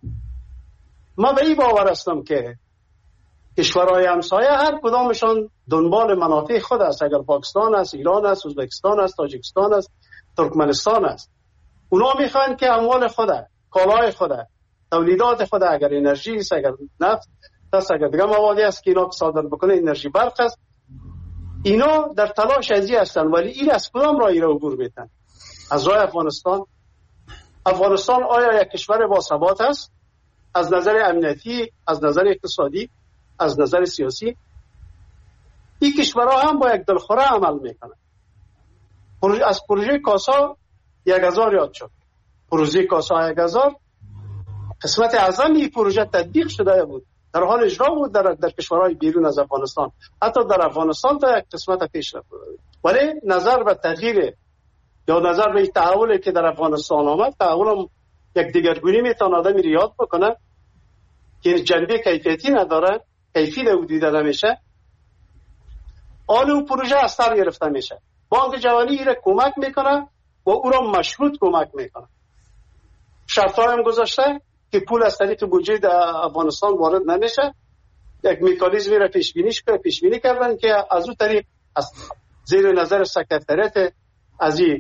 Speaker 4: ما به این باور هستم که کشورهای همسایه هر کدامشان دنبال منافع خود است. اگر پاکستان است، ایران است، ازبکستان است، تاجیکستان است، ترکمنستان است، اونا میخوان که اموال خود، کالای خود، تولیدات خود، اگر انرژی است، اگر نفت است، اگر دیگه موادی است که اینا صادر بکنه، انرژی برق است، اینا در تلاش ازی هستند. ولی این از کدام راهی را عبور میتن؟ از راه افغانستان. افغانستان آیا یک کشور با ثبات است از نظر امنیتی، از نظر اقتصادی، از نظر سیاسی؟ این کشورها هم با یک دلخوره عمل میکنن. از پروژه کاسا یک هزار یاد شد. پروژه کاسا یک هزار قسمت اعظم این پروژه تطبیق شده بود، در حال اجرا بود در, در کشورهای بیرون از افغانستان، حتی در افغانستان تا یک قسمت پیش رفت. ولی نظر به تغییر یا نظر به تحولی که در افغانستان آمد، تحول هم یک دیگرگونی میتونه آدمی رو یاد بکنه که جنبه کیفیتی نداره، کیفی او دیده نمیشه، آن اون پروژه از سر گرفته میشه. بانک جهانی را کمک میکنه و او را مشروط کمک میکنه. شرط‌های هم گذاشته که پول از طریق بودجه در افغانستان وارد نمیشه. یک مکانیزمی را پیش بینی پیش بینی کردن که از اون طریق از زیر نظر سکرتریت از این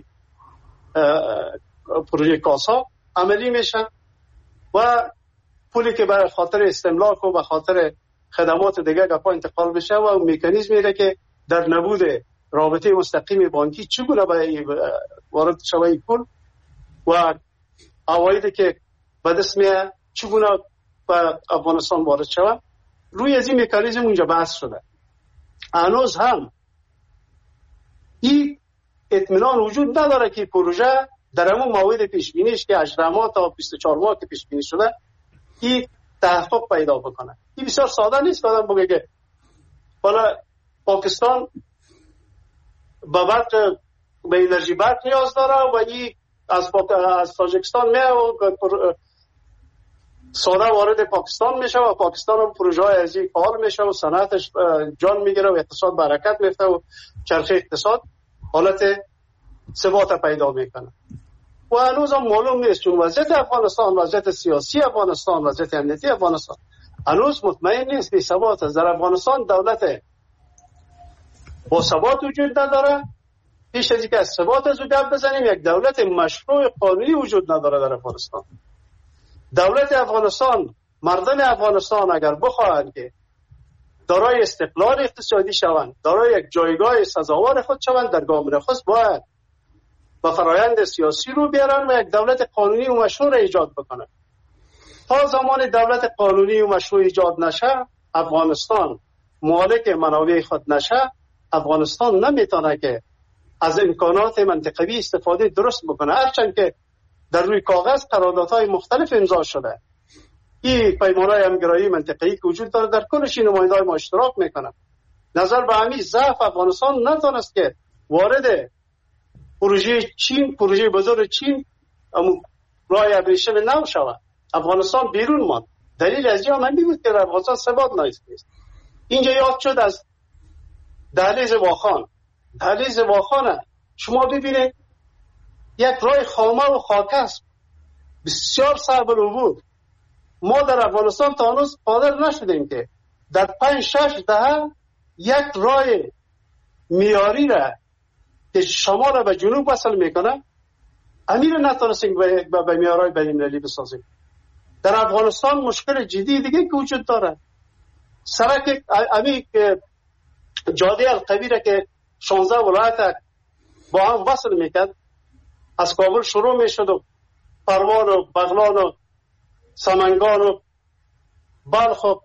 Speaker 4: پروژه کاسا عملی میشن و پولی که برای خاطر استملاک و به خاطر خدمات دیگه گپا انتقال بشه و مکانیزمی را که در نبود رابطه مستقیم بانکی چگونه به وارد شوی پول و عوایدی که به دست میاد چگونه به افغانستان وارد شود روی از این مکانیزم اونجا بحث شده. هنوز هم این اطمینان وجود نداره که پروژه در همون موعد پیش بینیش که هجده ماه تا بیست و چهار ماه که پیش بینی شده این تحقق پیدا بکنه. این بسیار ساده نیست که آدم بگه که حالا پاکستان به برق به انرژی برق نیاز داره و این از از تاجیکستان میاد و سودا وارد پاکستان میشه و پاکستان هم پروژه های از این فعال میشه و صنعتش جان میگیره و اقتصاد برکت میفته و چرخه اقتصاد حالت ثبات پیدا میکنه. و هنوز هم معلوم نیست چون وضعیت افغانستان، وضعیت سیاسی افغانستان، وضعیت امنیتی افغانستان هنوز مطمئن نیست که ثبات است. در افغانستان دولت با ثبات وجود نداره. پیش از اینکه از ثبات از گپ بزنیم، یک دولت مشروع قانونی وجود نداره در افغانستان. دولت افغانستان، مردم افغانستان اگر بخواهند که دارای استقلال اقتصادی شوند، دارای یک جایگاه سزاوار خود شوند، در گام نخست باید و فرایند سیاسی رو بیارن و یک دولت قانونی و مشروع را ایجاد بکنن. تا زمان دولت قانونی و مشروع ایجاد نشه، افغانستان مالک منابع خود نشه، افغانستان نمیتونه که از امکانات منطقوی استفاده درست بکنه. هرچند که در روی کاغذ قراردادهای مختلف امضا شده، این پیمانهای همگرایی منطقه‌ای که وجود داره در کلش نماینده‌های ما اشتراک میکنن. نظر به همین ضعف افغانستان نتونست که وارد پروژه چین، پروژه بزرگ چین راه ابریشم نو شود. افغانستان بیرون ماند. دلیل از جا من بود که در افغانستان ثبات نیست. اینجا یاد شد از دهلیز واخان. دهلیز واخانه شما ببینید یک راه خامه و خاک است، بسیار صعب العبور. ما در افغانستان تا هنوز قادر نشدیم که در پنج شش دهه یک راه میاری را که شمال را به جنوب وصل میکنه امیر نتونستیم به میارای بین‌المللی بسازیم. در افغانستان مشکل جدی دیگه که وجود داره. سرک امی که جاده القبیره که شانزده ولایت با هم وصل میکرد، از کابل شروع میشد و پروان و بغلان و سمنگان و بلخ و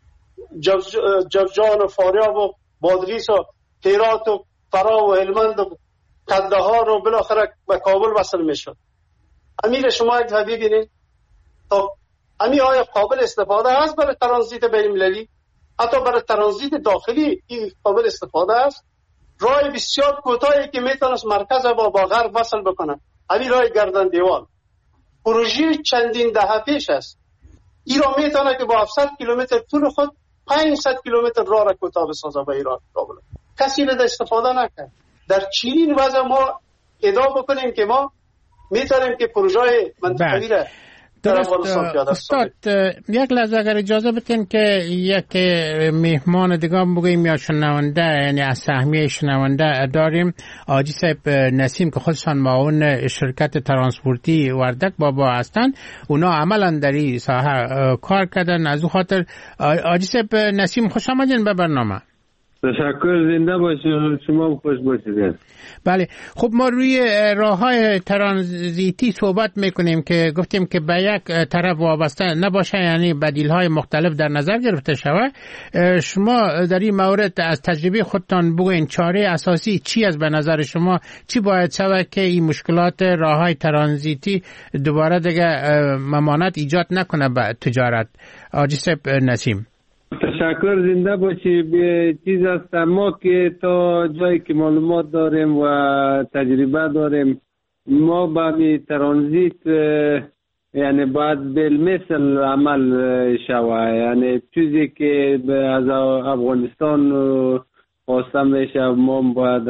Speaker 4: جوزجان و فاریاب و بادغیس و هرات و فرا و هلمند و کندهار و بالاخره به کابل وصل میشد. امیر شما یک دفعه ببینید تا امی آیا قابل استفاده است برای ترانزیت بین‌المللی؟ حتی برای ترانزیت داخلی این قابل استفاده است. راه بسیار کوتاهی که میتونست مرکز با با غرب وصل بکنه. همین راه گردن دیوال پروژه چندین دهه پیش است. این را میتونه که با هفتصد کیلومتر طول خود پانصد کیلومتر راه را کوتاه بسازه به ایران کابل. کسی را استفاده نکرد. در چنین وضع ما ادعا بکنیم که ما میتونیم که پروژه منطقه‌ای را
Speaker 2: درست. استاد یک لحظه اگر اجازه بدین که یک مهمان دیگه بگویم یا شنونده، یعنی از سهمیه شنونده داریم، آجی صاحب نسیم که خودشان معاون شرکت ترانسپورتی وردک بابا هستند. اونا عملا در این ساحه کار کردن. از او خاطر آجی صاحب نسیم خوش آمدین به برنامه.
Speaker 6: تشکر، زنده باشید، شما خوش باشید.
Speaker 2: بله، خب ما روی راه‌های ترانزیتی صحبت میکنیم که گفتیم که به یک طرف وابسته نباشه، یعنی بدیل‌های مختلف در نظر گرفته شود. شما در این مورد از تجربه خودتان بگوین چاره اساسی چی است به نظر شما؟ چی باید شود که این مشکلات راه‌های ترانزیتی دوباره دیگه ممانعت ایجاد نکنه به تجارت؟ آجی صاحب نسیم.
Speaker 6: تشکر، زنده باشی. چیز است ما که تا جایی که معلومات داریم و تجربه داریم، ما با ترانزیت یعنی باید بالمثل عمل شوه. یعنی چیزی که از افغانستان خواسته میشه ما باید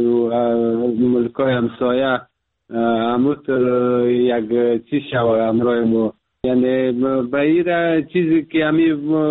Speaker 6: ملکای همسایه همونطور یک چیز شوه امرای ما. یعنی به این چیزی که همی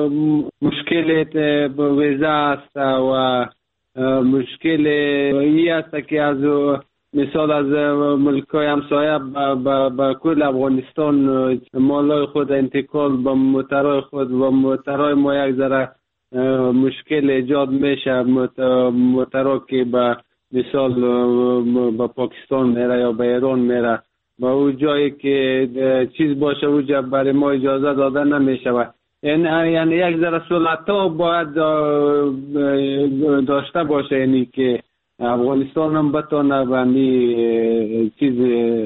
Speaker 6: مشکل ویزا است و مشکل ای است که از مثال از ملکای همسایه به کل افغانستان مالای خود انتقال به موترهای خود و موترهای ما یک ذره مشکل ایجاد میشه. موترها که به مثال به پاکستان میره یا به ایران میره، با اون جایی که چیز باشه اونجا برای ما اجازه داده نمیشه و یعنی یک ذره سلطه باید داشته باشه، یعنی که افغانستان هم بتونه به این چیز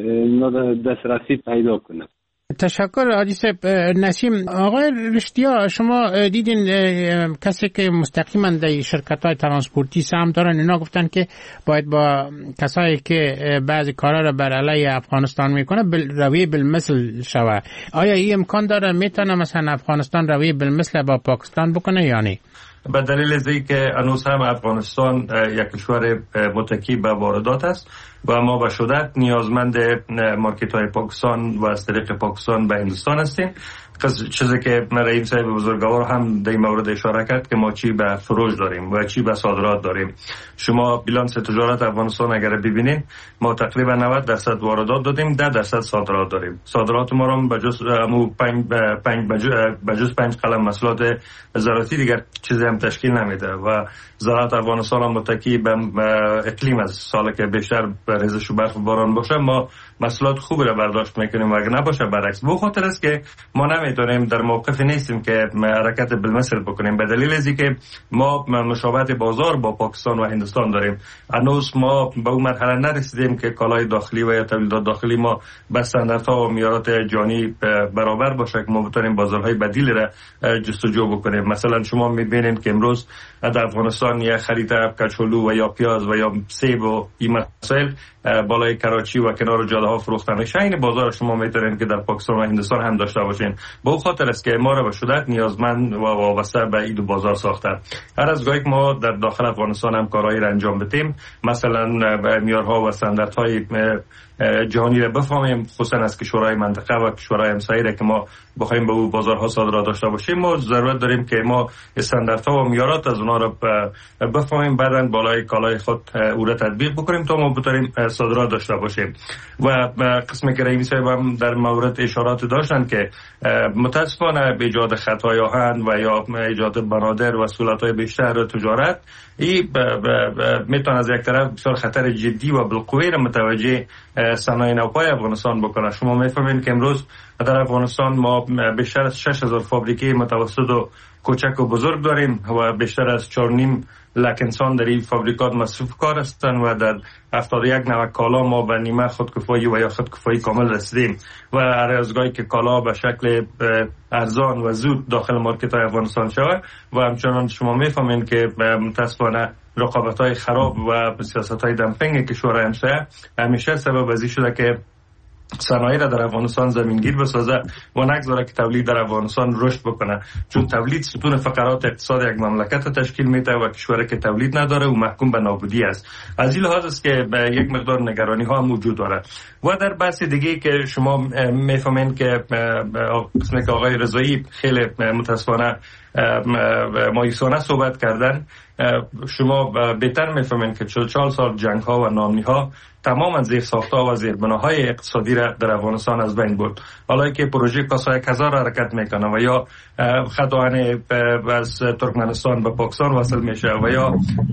Speaker 6: دسترسی پیدا کنه.
Speaker 2: تشکر حاجی صاحب. نسیم آقای رشتیا، شما دیدین کسی که مستقیما در شرکت های ترانسپورتی سهم دارن اینا گفتن که باید با کسایی که بعضی کارا رو بر علیه افغانستان میکنه رویه بالمثل شوه. آیا این امکان داره میتونه مثلا افغانستان رویه بالمثل با پاکستان بکنه یا نه؟
Speaker 3: به دلیل از اینکه هنوز هم افغانستان یک کشور متکی به واردات است و ما به شدت نیازمند مارکت های پاکستان و از طریق پاکستان به هندوستان هستیم. چیزی که رئیس صاحب بزرگوار هم در این مورد اشاره کرد که ما چی به فروش داریم و چی به صادرات داریم. شما بیلانس تجارت افغانستان اگر ببینید ما تقریبا نود درصد واردات دادیم، ده درصد صادرات داریم. صادرات ما رو بجز مو پنج بجز پنج قلم محصولات زراعتی دیگر چیزی هم تشکیل نمیده و زراعت افغانستان هم متکی به اقلیم از سال که بیشتر ریزش و برف و باران باشه ما محصولات خوبی را برداشت میکنیم و اگر نباشه برعکس. به خاطر است که ما نمیتونیم در موقف نیستیم که حرکت بالمثل بکنیم به دلیل از اینکه ما مشابهت بازار با پاکستان و هندوستان داریم. هنوز ما به اون مرحله نرسیدیم که کالای داخلی و یا تولیدات داخلی ما به استانداردها و معیارات جهانی برابر باشه که ما بتونیم بازارهای بدیل را جستجو بکنیم. مثلا شما میبینید که امروز در افغانستان یا خرید کچالو و یا پیاز و یا سیب و این مسائل بالای کراچی و کنار جاده ها فروخته میشه. این بازار شما میتونید که در پاکستان و هندوستان هم داشته باشین. به خاطر است که ما را به شدت نیازمند و وابسته به این دو بازار ساخته. هر از گاهی که ما در داخل افغانستان هم کارهایی را انجام بدیم، مثلا معیارها و استانداردهای جهانی را بفهمیم، خصوصا از کشورهای منطقه و کشورهای همسایه را که ما بخوایم به اون بازارها صادرات داشته باشیم، ما ضرورت داریم که ما استانداردها و معیارات از اونها را بفهمیم، بعداً بالای کالای خود او را تطبیق بکنیم تا ما بتونیم صادرات داشته باشیم. و قسمی که رئیس صاحب هم در مورد اشارات داشتن که متاسفانه به ایجاد خطای آهن و یا ایجاد بنادر و سهولت‌های بیشتر تجارت این میتونه از یک طرف بسیار خطر جدی و بالقوه را متوجه صنایع نوپای افغانستان بکنه. شما میفهمید که امروز در افغانستان ما بیشتر از شش هزار فابریکه متوسط و کوچک و بزرگ داریم و بیشتر از چهار و نیم لک انسان در این فابریکات مصروف کار هستند و در هفتاد و یک نوع کالا ما به نیمه خودکفایی و یا خودکفایی کامل رسیدیم و هر از گاهی که کالا به شکل ارزان و زود داخل مارکت های افغانستان شود و همچنان شما میفهمید که متاسفانه رقابت های خراب و سیاست های دمپینگ کشورهای همسایه همیشه سبب ازی شده که صنایع را در افغانستان زمینگیر بسازه و نگذاره که تولید در افغانستان رشد بکنه، چون تولید ستون فقرات اقتصاد یک مملکت تشکیل میده و کشوری که تولید نداره و محکوم به نابودی است. از این لحاظ است که یک مقدار نگرانی ها موجود داره. و در بحث دیگه که شما میفهمین که قسمی که آقای رضایی خیلی متاسفانه مایوسانه صحبت کردن، شما بهتر میفهمین که چهل سال جنگ ها و نامنی ها تماما زیر ساختها و زیر بناهای اقتصادی را در افغانستان از بین برد. حالا که پروژه کاسای کزار حرکت میکنه و یا خط آهن از ترکمنستان به پاکستان وصل میشه و یا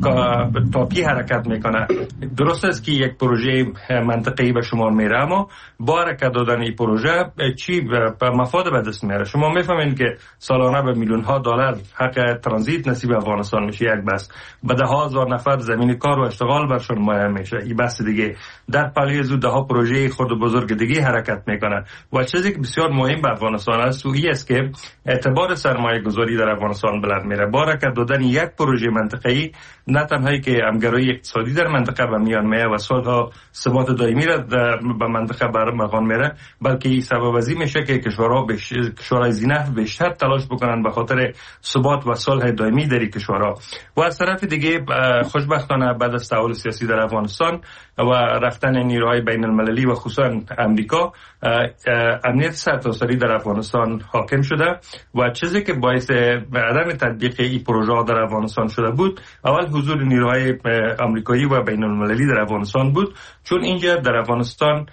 Speaker 3: تاپی حرکت میکنه، درست است که یک پروژه منطقه‌ای به شمار میره، اما با حرکت دادن این پروژه چی به مفاد به دست میاره؟ شما میفهمین که سالانه به میلیون ها دلار حق ترانزیت نصیب افغانستان میشه. یک بس به ده ها هزار نفر زمین کار و اشتغال برشون مایه میشه. این بس دیگه در پلی زود ده ها پروژه خود بزرگ دیگه حرکت میکنه و چیزی که بسیار مهم به افغانستان است و این است که اعتبار سرمایه گذاری در افغانستان بلند میره. با حرکت دادن یک پروژه منطقه‌ای نه تنها که همگرایی اقتصادی در منطقه به میان میاد و سالها ثبات دائمی را به منطقه برمغان میره، بلکه این سبب ازی میشه که کشورها کشورهای زینف بیشتر تلاش بکنن به خاطر ثبات و صلح دائمی در کشورها. و از طرف دیگه خوشبختانه بعد از تحول سیاسی در افغانستان و رفتن نیروهای بین المللی و خصوصا امریکا، امنیت سرتاسری در افغانستان حاکم شده و چیزی که باعث عدم تطبیق این پروژه ها در افغانستان شده بود، اول حضور نیروهای امریکایی و بین المللی در افغانستان بود، چون اینجا در افغانستان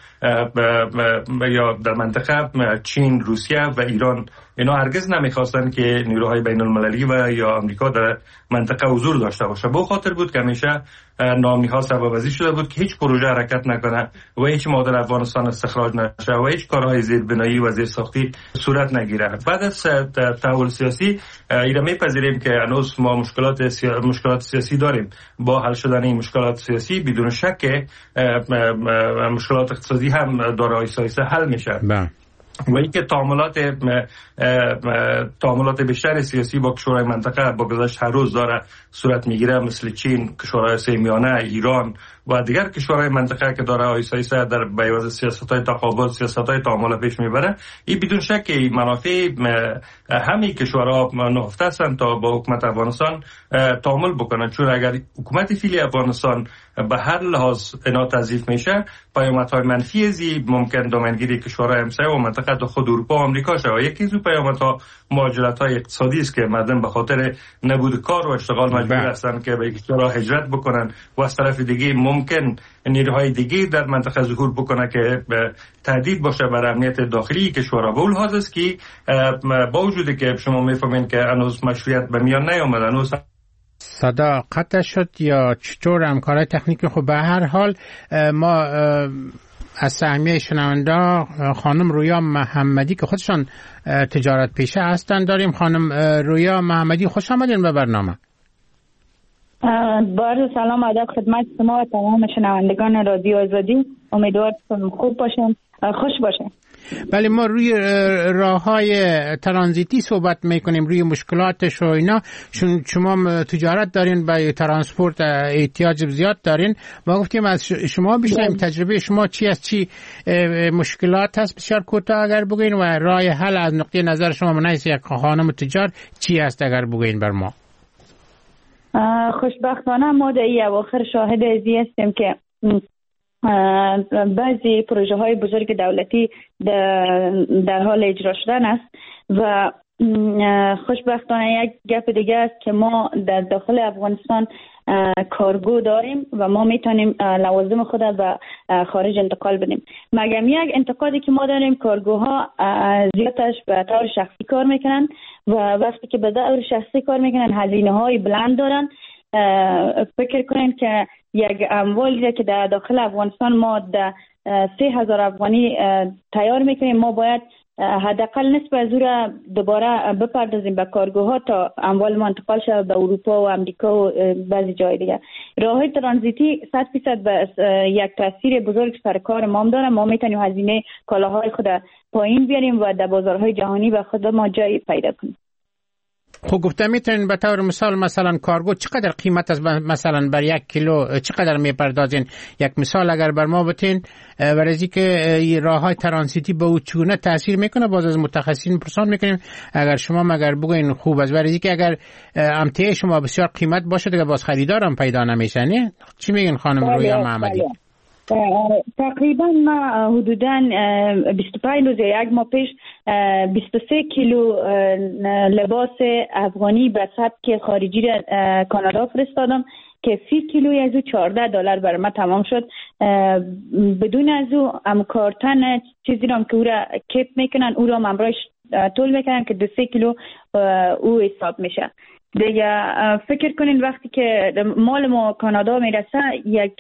Speaker 3: یا در منطقه چین، روسیه و ایران اینا هرگز نمیخواستن که نیروهای های بین المللی و یا آمریکا در منطقه حضور داشته باشه. به خاطر بود که همیشه نامی ها سببازی شده بود که هیچ پروژه حرکت نکنه و هیچ ماده در افغانستان استخراج نشه و هیچ کارهای زیربنایی و زیرساختی صورت نگیره. بعد از تحول سیاسی اینا میپذیریم که هنوز ما مشکلات سیا... مشکلات سیاسی داریم. با حل شدن این مشکلات سیاسی بدون شک مشکلات اقتصادی هم داره آیسته آیسته حل میشه. و اینکه تعاملات تعاملات بیشتر سیاسی با کشورهای منطقه با گذشت هر روز داره صورت میگیره، مثل چین، کشورهای آسیای میانه، ایران و دیگر کشورهای منطقه که داره آیسته آیسته در بیوز سیاست‌های تقابل، سیاست‌های تعامل پیش میبره. این بدون شک منافع همین کشورها نهفته هستند تا با حکومت افغانستان تعامل بکنن، چون اگر حکومت فعلی افغانستان به هر لحاظ اینا تضعیف میشه، پیامدهای منفی زی ممکن دامنگیری کشورهای همسایه و منطقه تا خود اروپا و آمریکا شود. یکی از پیامدها مهاجرت‌های اقتصادی است که مردم به خاطر نبود کار و اشتغال مجبور هستند که به کشورها هجرت بکنن و از طرف دیگه ممکن نیروهای دیگه در منطقه ظهور بکنه که تهدید باشه بر امنیت داخلی کشورها. به اون حاضر است که با وجودی که شما میفهمین که هنوز مشروعیت به میان نیامد، هنوز
Speaker 2: صدا قطع شد یا چطور همکارای تکنیکی. خب به هر حال ما از سهمیه شنونده خانم رویا محمدی که خودشان تجارت پیشه هستند داریم. خانم رویا محمدی خوش آمدین به برنامه.
Speaker 7: با عرض سلام ادب خدمت شما و تمام شنوندگان رادیو آزادی. امیدوارم خوب باشین، خوش باشین.
Speaker 2: بله، ما روی راه‌های ترانزیتی صحبت میکنیم، روی مشکلاتش و اینا. چون شما تجارت دارین و ترانسپورت احتیاج زیاد دارین، ما گفتیم از شما بشنویم تجربه شما چی است، چی مشکلات هست. بسیار کوتاه اگر بگین و راه حل از نقطه نظر شما من یک خانم تجار چی است اگر بگین بر ما.
Speaker 7: خوشبختانه ما در این اواخر شاهد ازی هستیم که بعضی پروژه های بزرگ دولتی در حال اجرا شدن است و خوشبختانه یک گپ دیگه است که ما در داخل افغانستان کارگو داریم و ما میتونیم لوازم خود به خارج انتقال بدیم. مگر یک انتقادی که ما داریم، کارگوها زیادش به طور شخصی کار میکنن و وقتی که به طور شخصی کار میکنن هزینه های بلند دارن. فکر کنین که یک اموالی که در داخل افغانستان ما در سه هزار افغانی تیار میکنیم، ما باید حداقل نصف از او را دوباره بپردازیم به کارگوها تا اموال ما انتقال شود به اروپا و امریکا و بعضی جای دیگه. راه ترانزیتی صد فیصد به یک تاثیر بزرگ سر کار ما هم داره. ما میتونیم هزینه کالاهای خود پایین بیاریم و در بازارهای جهانی به خود ما جای پیدا کنیم.
Speaker 2: خب گفته میتونین به طور مثال مثلا کارگو چقدر قیمت است، مثلا بر یک کیلو چقدر میپردازین؟ یک مثال اگر بر ما بتین ورزی که راههای ترانزیتی به او چونه تاثیر میکنه، باز از متخصصین پرسان میکنیم. اگر شما مگر بگوین خوب است، ورزی که اگر امتیاز شما بسیار قیمت باشه دیگه باز خریدارم پیدا نمیشه. نه چی میگین خانم رویا محمدی؟
Speaker 7: تقریبا ما حدوداً بیست و پنج روز یک ماه پیش بیست و سه کیلو لباس افغانی به سبک خارجی را کانادا فرستادم که فی کیلوی از او چهارده دلار بر ما تمام شد. بدون از او هم کارتن چیزی را که او را کپ میکنن او را امرایش طول میکنن که دو سه کیلو او حساب میشه. دیگه فکر کنین وقتی که مال ما کانادا میرسه یک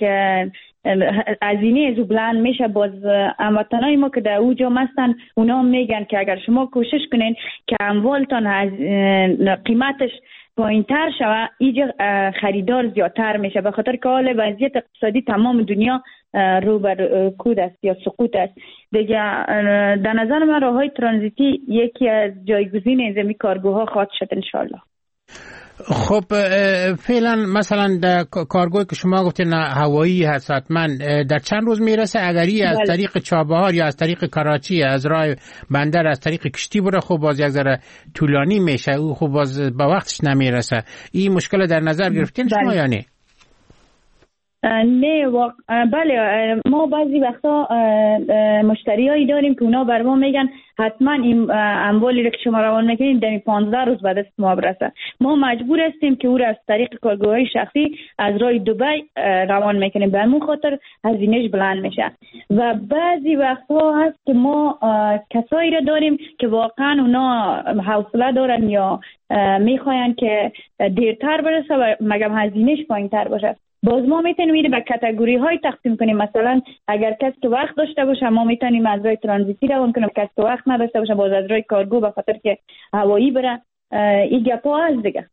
Speaker 7: هزینه از او بلند میشه. باز هموطنای ما که در اوجا هستن اونا میگن که اگر شما کوشش کنین که اموالتان قیمتش پایین تر شوه، اینجا خریدار زیادتر میشه، به خاطر که حال وضعیت اقتصادی تمام دنیا رو بر کود است یا سقوط است. دیگه در نظر من راههای ترانزیتی یکی از جایگزین زمین کارگوها خواهد شد انشالله.
Speaker 2: خب فعلا مثلا در کارگوی که شما گفتین هوایی هست حتما در چند روز میرسه؟ اگری از طریق چابهار یا از طریق کراچی از راه بندر از طریق کشتی بره خب باز یک ذره طولانی میشه، او خب باز با وقتش نمیرسه. این مشکل در نظر گرفتین شما یا نه؟
Speaker 7: نه واق... بله ما بعضی وقتا مشتریایی داریم که اونا بر ما میگن حتما این اموالی رو که شما روان میکنید در پانزده روز بعد از ما برسه. ما مجبور هستیم که او را از طریق کارگوهای شخصی از راه دبی روان میکنیم، به همون خاطر هزینهش بلند میشه. و بعضی وقتا هست که ما کسایی را داریم که واقعا اونا حوصله دارن یا میخواین که دیرتر برسه و مگم هزینهش پایینتر باشه. باز ما میتونیم اینو به کاتگوری های تقسیم کنیم. مثلا اگر کسی که وقت داشته باشه ما میتونیم از راه ترانزیتی روان کنیم، کسی که وقت نداشته باشه باز از راه کارگو به خاطر که هوایی بره. این گپا هست دیگه.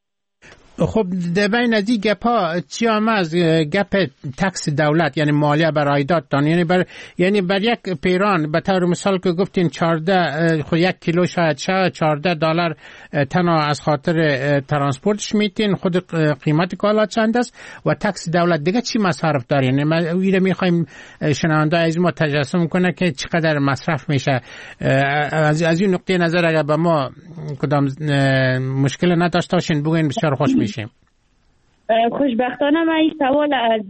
Speaker 2: خب در بین از این گپا چی هم از گپ تکس دولت یعنی مالیه بر عایدات دان، یعنی بر یعنی بر یک پیران به طور مثال که گفتین چهارده خب یک کیلو شاید شاید چهارده دلار تنها از خاطر ترانسپورتش میتین، خود قیمت کالا چند است و تکس دولت دیگه چی مصرف داره؟ یعنی ما اینو میخوایم شنونده از ما تجسم کنه که چقدر مصرف میشه. از از این نقطه نظر اگر به ما کدام مشکل نداشته باشین بگوین بسیار خوش میشیم.
Speaker 7: خوشبختانه من این سوال از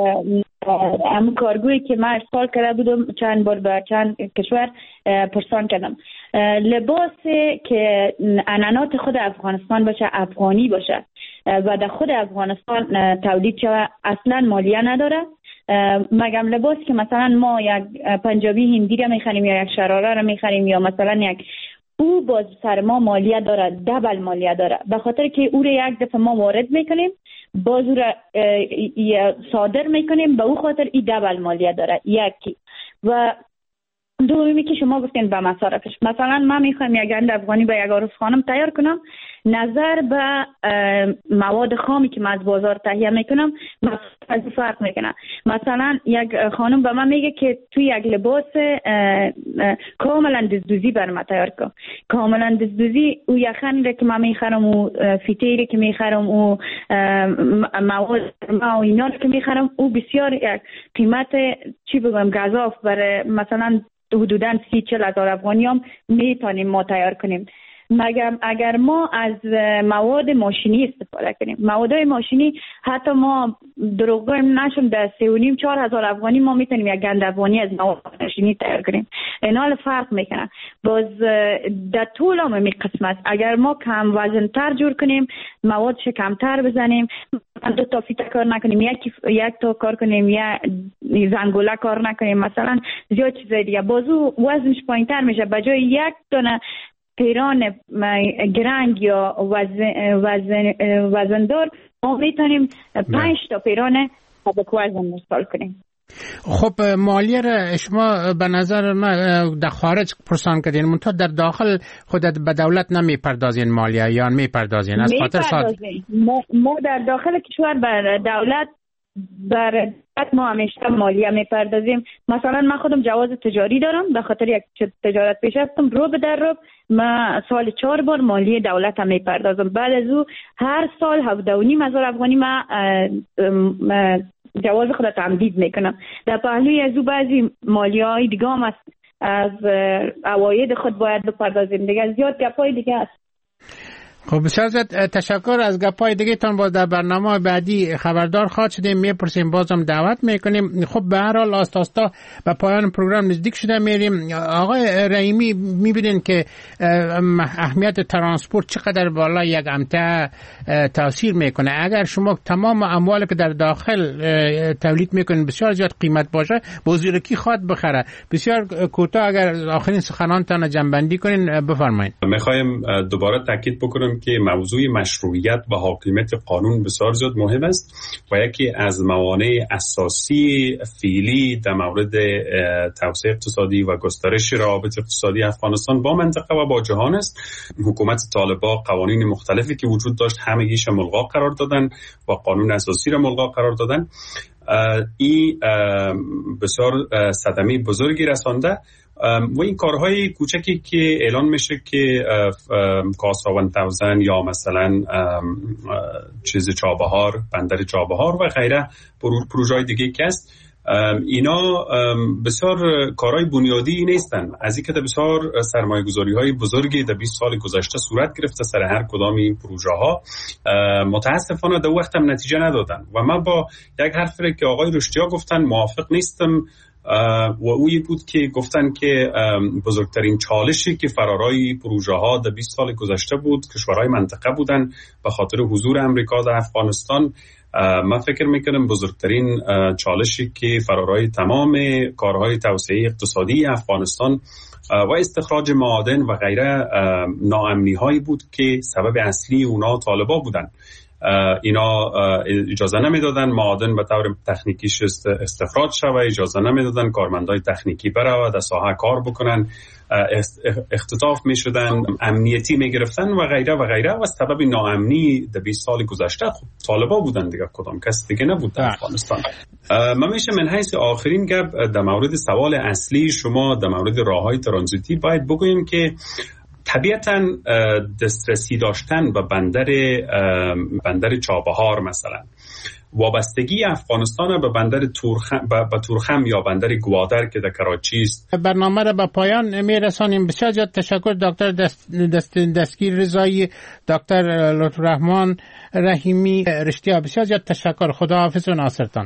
Speaker 7: همون کارگویی که من ارسال کرده بودم چند بار به چند کشور پرسان کردم. لباس که عنعنات خود افغانستان باشه، افغانی باشه و در خود افغانستان تولید شده اصلا مالیه نداره. مگم لباس که مثلا ما یک پنجابی هندی را میخریم یا یک شراره را میخریم یا مثلا یک او باز سر ما مالیه داره، دبل مالیه داره، به خاطر که او را یک دفعه ما وارد میکنیم باز او را صادر میکنیم، به او خاطر ای دبل مالیه داره. یکی و دومی که شما گفتین به مصارفش، مثلا من میخوایم یک گند افغانی به یک عروس خانم تیار کنم، نظر به مواد خامی که من از بازار تهیه میکنم از فرق میکنه. مثلا یک خانم به من میگه که توی یک لباس کاملا دزدوزی بر من تیار کن، کاملا دزدوزی او یخن رو که من میخرم و فیتیری که میخرم و مواد ما و اینا رو که میخرم او بسیار یک قیمت چی بگم گزاف برای مثلا حدوداً سی چل هزار افغانی هم میتونیم ما تیار کنیم. مگر اگر ما از مواد ماشینی استفاده کنیم، موادهای ماشینی حتی ما دروغ گویم نشم در سه و نیم چهار هزار افغانی ما میتونیم یک گند افغانی از مواد ماشینی تیار کنیم. اینا فرق میکنه. باز در طول هم می قسمت اگر ما کم وزن تر جور کنیم، موادش کمتر بزنیم، دو تا فیته کار نکنیم، یک یک تا کار کنیم، یا زنگوله کار نکنیم، مثلا زیاد چیزای دیگه، بازو وزنش پایینتر میشه. بجای یک دونه پیران گرنگ یا وزن وزن وزندار ما میتونیم پنج تا پیران سبک وزن استفاده کنیم.
Speaker 2: خب مالیه را شما به نظر ما در خارج پرسان کردین، منتها در داخل خودت به دولت نمیپردازین مالیه یا میپردازین؟ از خاطر ساد
Speaker 7: ما, ما در داخل کشور بر دولت بر ما همیشه مالیه میپردازیم. مثلا من خودم جواز تجاری دارم، به خاطر یک تجارت پیش هستم، رو به در رو من سال چهار بار مالیه دولت هم میپردازم. بعد از او هر سال هفده و نیم هزار افغانی من جواز خود تمدید میکنم. در پهلوی از او بعضی مالیه های دیگه هم است، از عواید خود باید بپردازیم دیگه. زیاد گپای دیگه است.
Speaker 2: خب بسیار تشکر. از گپای دیگه تان باز در برنامه بعدی خبردار خواهد شدیم، میپرسیم، بازم دعوت میکنیم. خب به هر حال آست آستا به پایان پروگرام نزدیک شده میریم. آقای رحیمی میبینین که اهمیت ترانسپورت چقدر بالا یک امتع تاثیر میکنه. اگر شما تمام اموالی که در داخل تولید میکنین بسیار زیاد قیمت باشه، بازیرکی خواد بخره. بسیار کوتاه اگر آخرین سخنانتان جنبندی کنین بفرمایید.
Speaker 5: میخوایم دوباره تاکید بکنم که موضوع مشروعیت و حاکمیت قانون بسیار زیاد مهم است و یکی از موانع اساسی فعلی در مورد توسعه اقتصادی و گسترش روابط اقتصادی افغانستان با منطقه و با جهان است. حکومت طالبان قوانین مختلفی که وجود داشت همگیش ملغا قرار دادن و قانون اساسی را ملغا قرار دادن. این بسیار صدمه بزرگی رسانده و این کارهای کوچکی که اعلان میشه که کاسا ون تاوزن یا مثلا چیز چابهار، بندر چابهار و غیره پروژه‌های دیگه که است، اینا بسیار کارهای بنیادی نیستن. از این که بسیار سرمایه گذاری های بزرگی در بیست سال گذشته صورت گرفته سر هر کدام این پروژه ها، متاسفانه در وقت هم نتیجه ندادن و من با یک حرفی که آقای رشدیا گفتن موافق نیستم و اوی بود که گفتن که بزرگترین چالشی که فرارای پروژه ها در بیست سال گذشته بود کشورهای منطقه بودن به خاطر حضور امریکا در افغانستان. من فکر میکنم بزرگترین چالشی که فرارای تمام کارهای توسعه اقتصادی افغانستان و استخراج معادن و غیره ناامنی هایی بود که سبب اصلی اونا طالبا بودن. اینا اجازه نمیدادن معادن به طور تکنیکیش استخراج شود، اجازه نمیدادن کارمندای تکنیکی برای در ساحه کار بکنن، اختطاف میشدن، امنیتی میگرفتن و غیره و غیره و سبب ناامنی در بیست سال گذشته خب طالبا بودن دیگه، کدام کس دیگه نبود در افغانستان. من میشه من حیث آخرین گپ در مورد سوال اصلی شما در مورد راههای ترانزیتی باید بگویم که طبیعتاً دسترسی داشتن به بندر بندر چابهار مثلا وابستگی افغانستان به بندر تورخم به تورخم یا بندر گوادر که در کراچی است.
Speaker 2: برنامه را به پایان میرسانیم. بسیار زیاد تشکر دکتر دست دست دستگیر رضایی، دکتر لطف‌الرحمن رحیمی رشتیا، بسیار زیاد تشکر. خداحافظ و ناصرتان.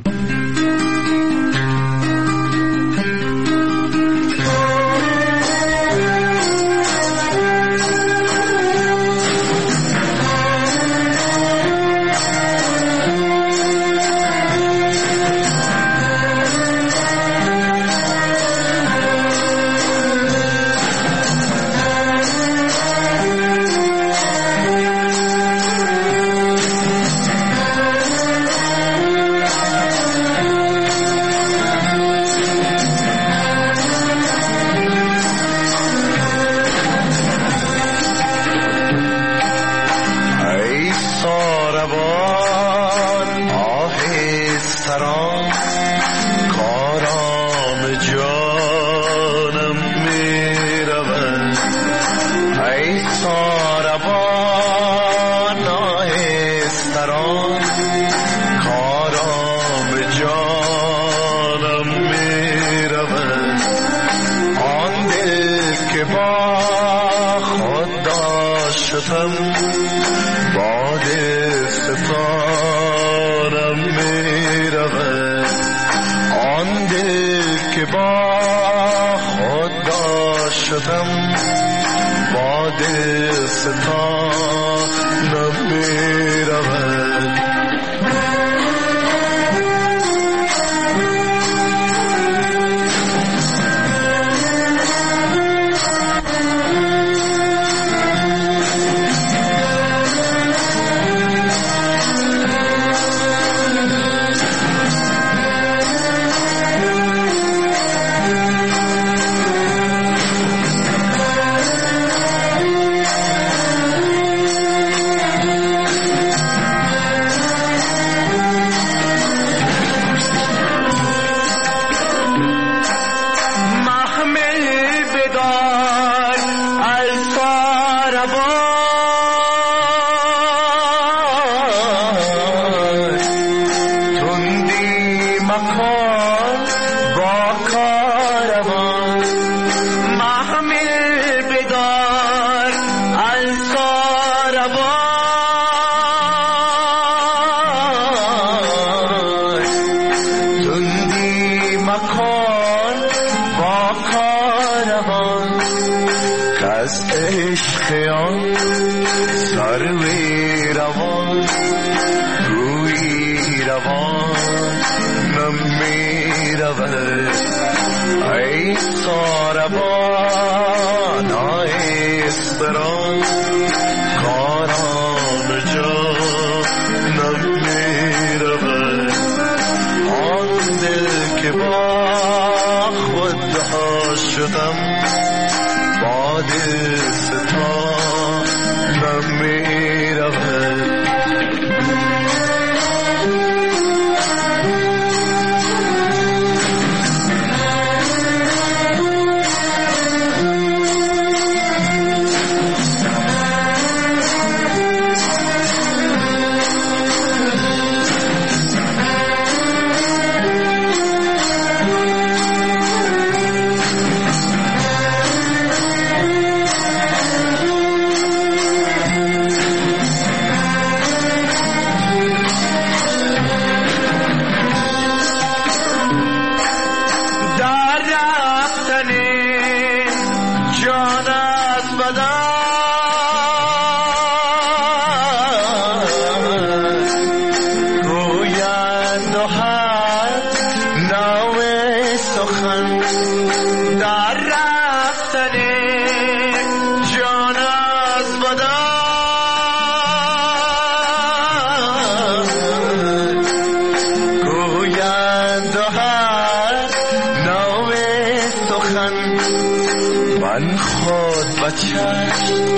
Speaker 8: من خود بچه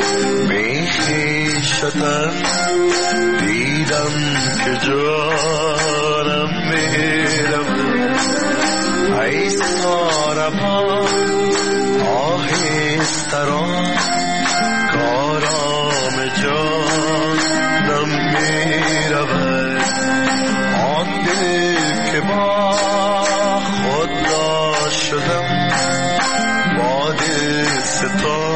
Speaker 8: میخی شدم دیدم که جانم میرم ای ساربا آهستران کارام جانم میرود آن دل که با خود را شدم با دل ستان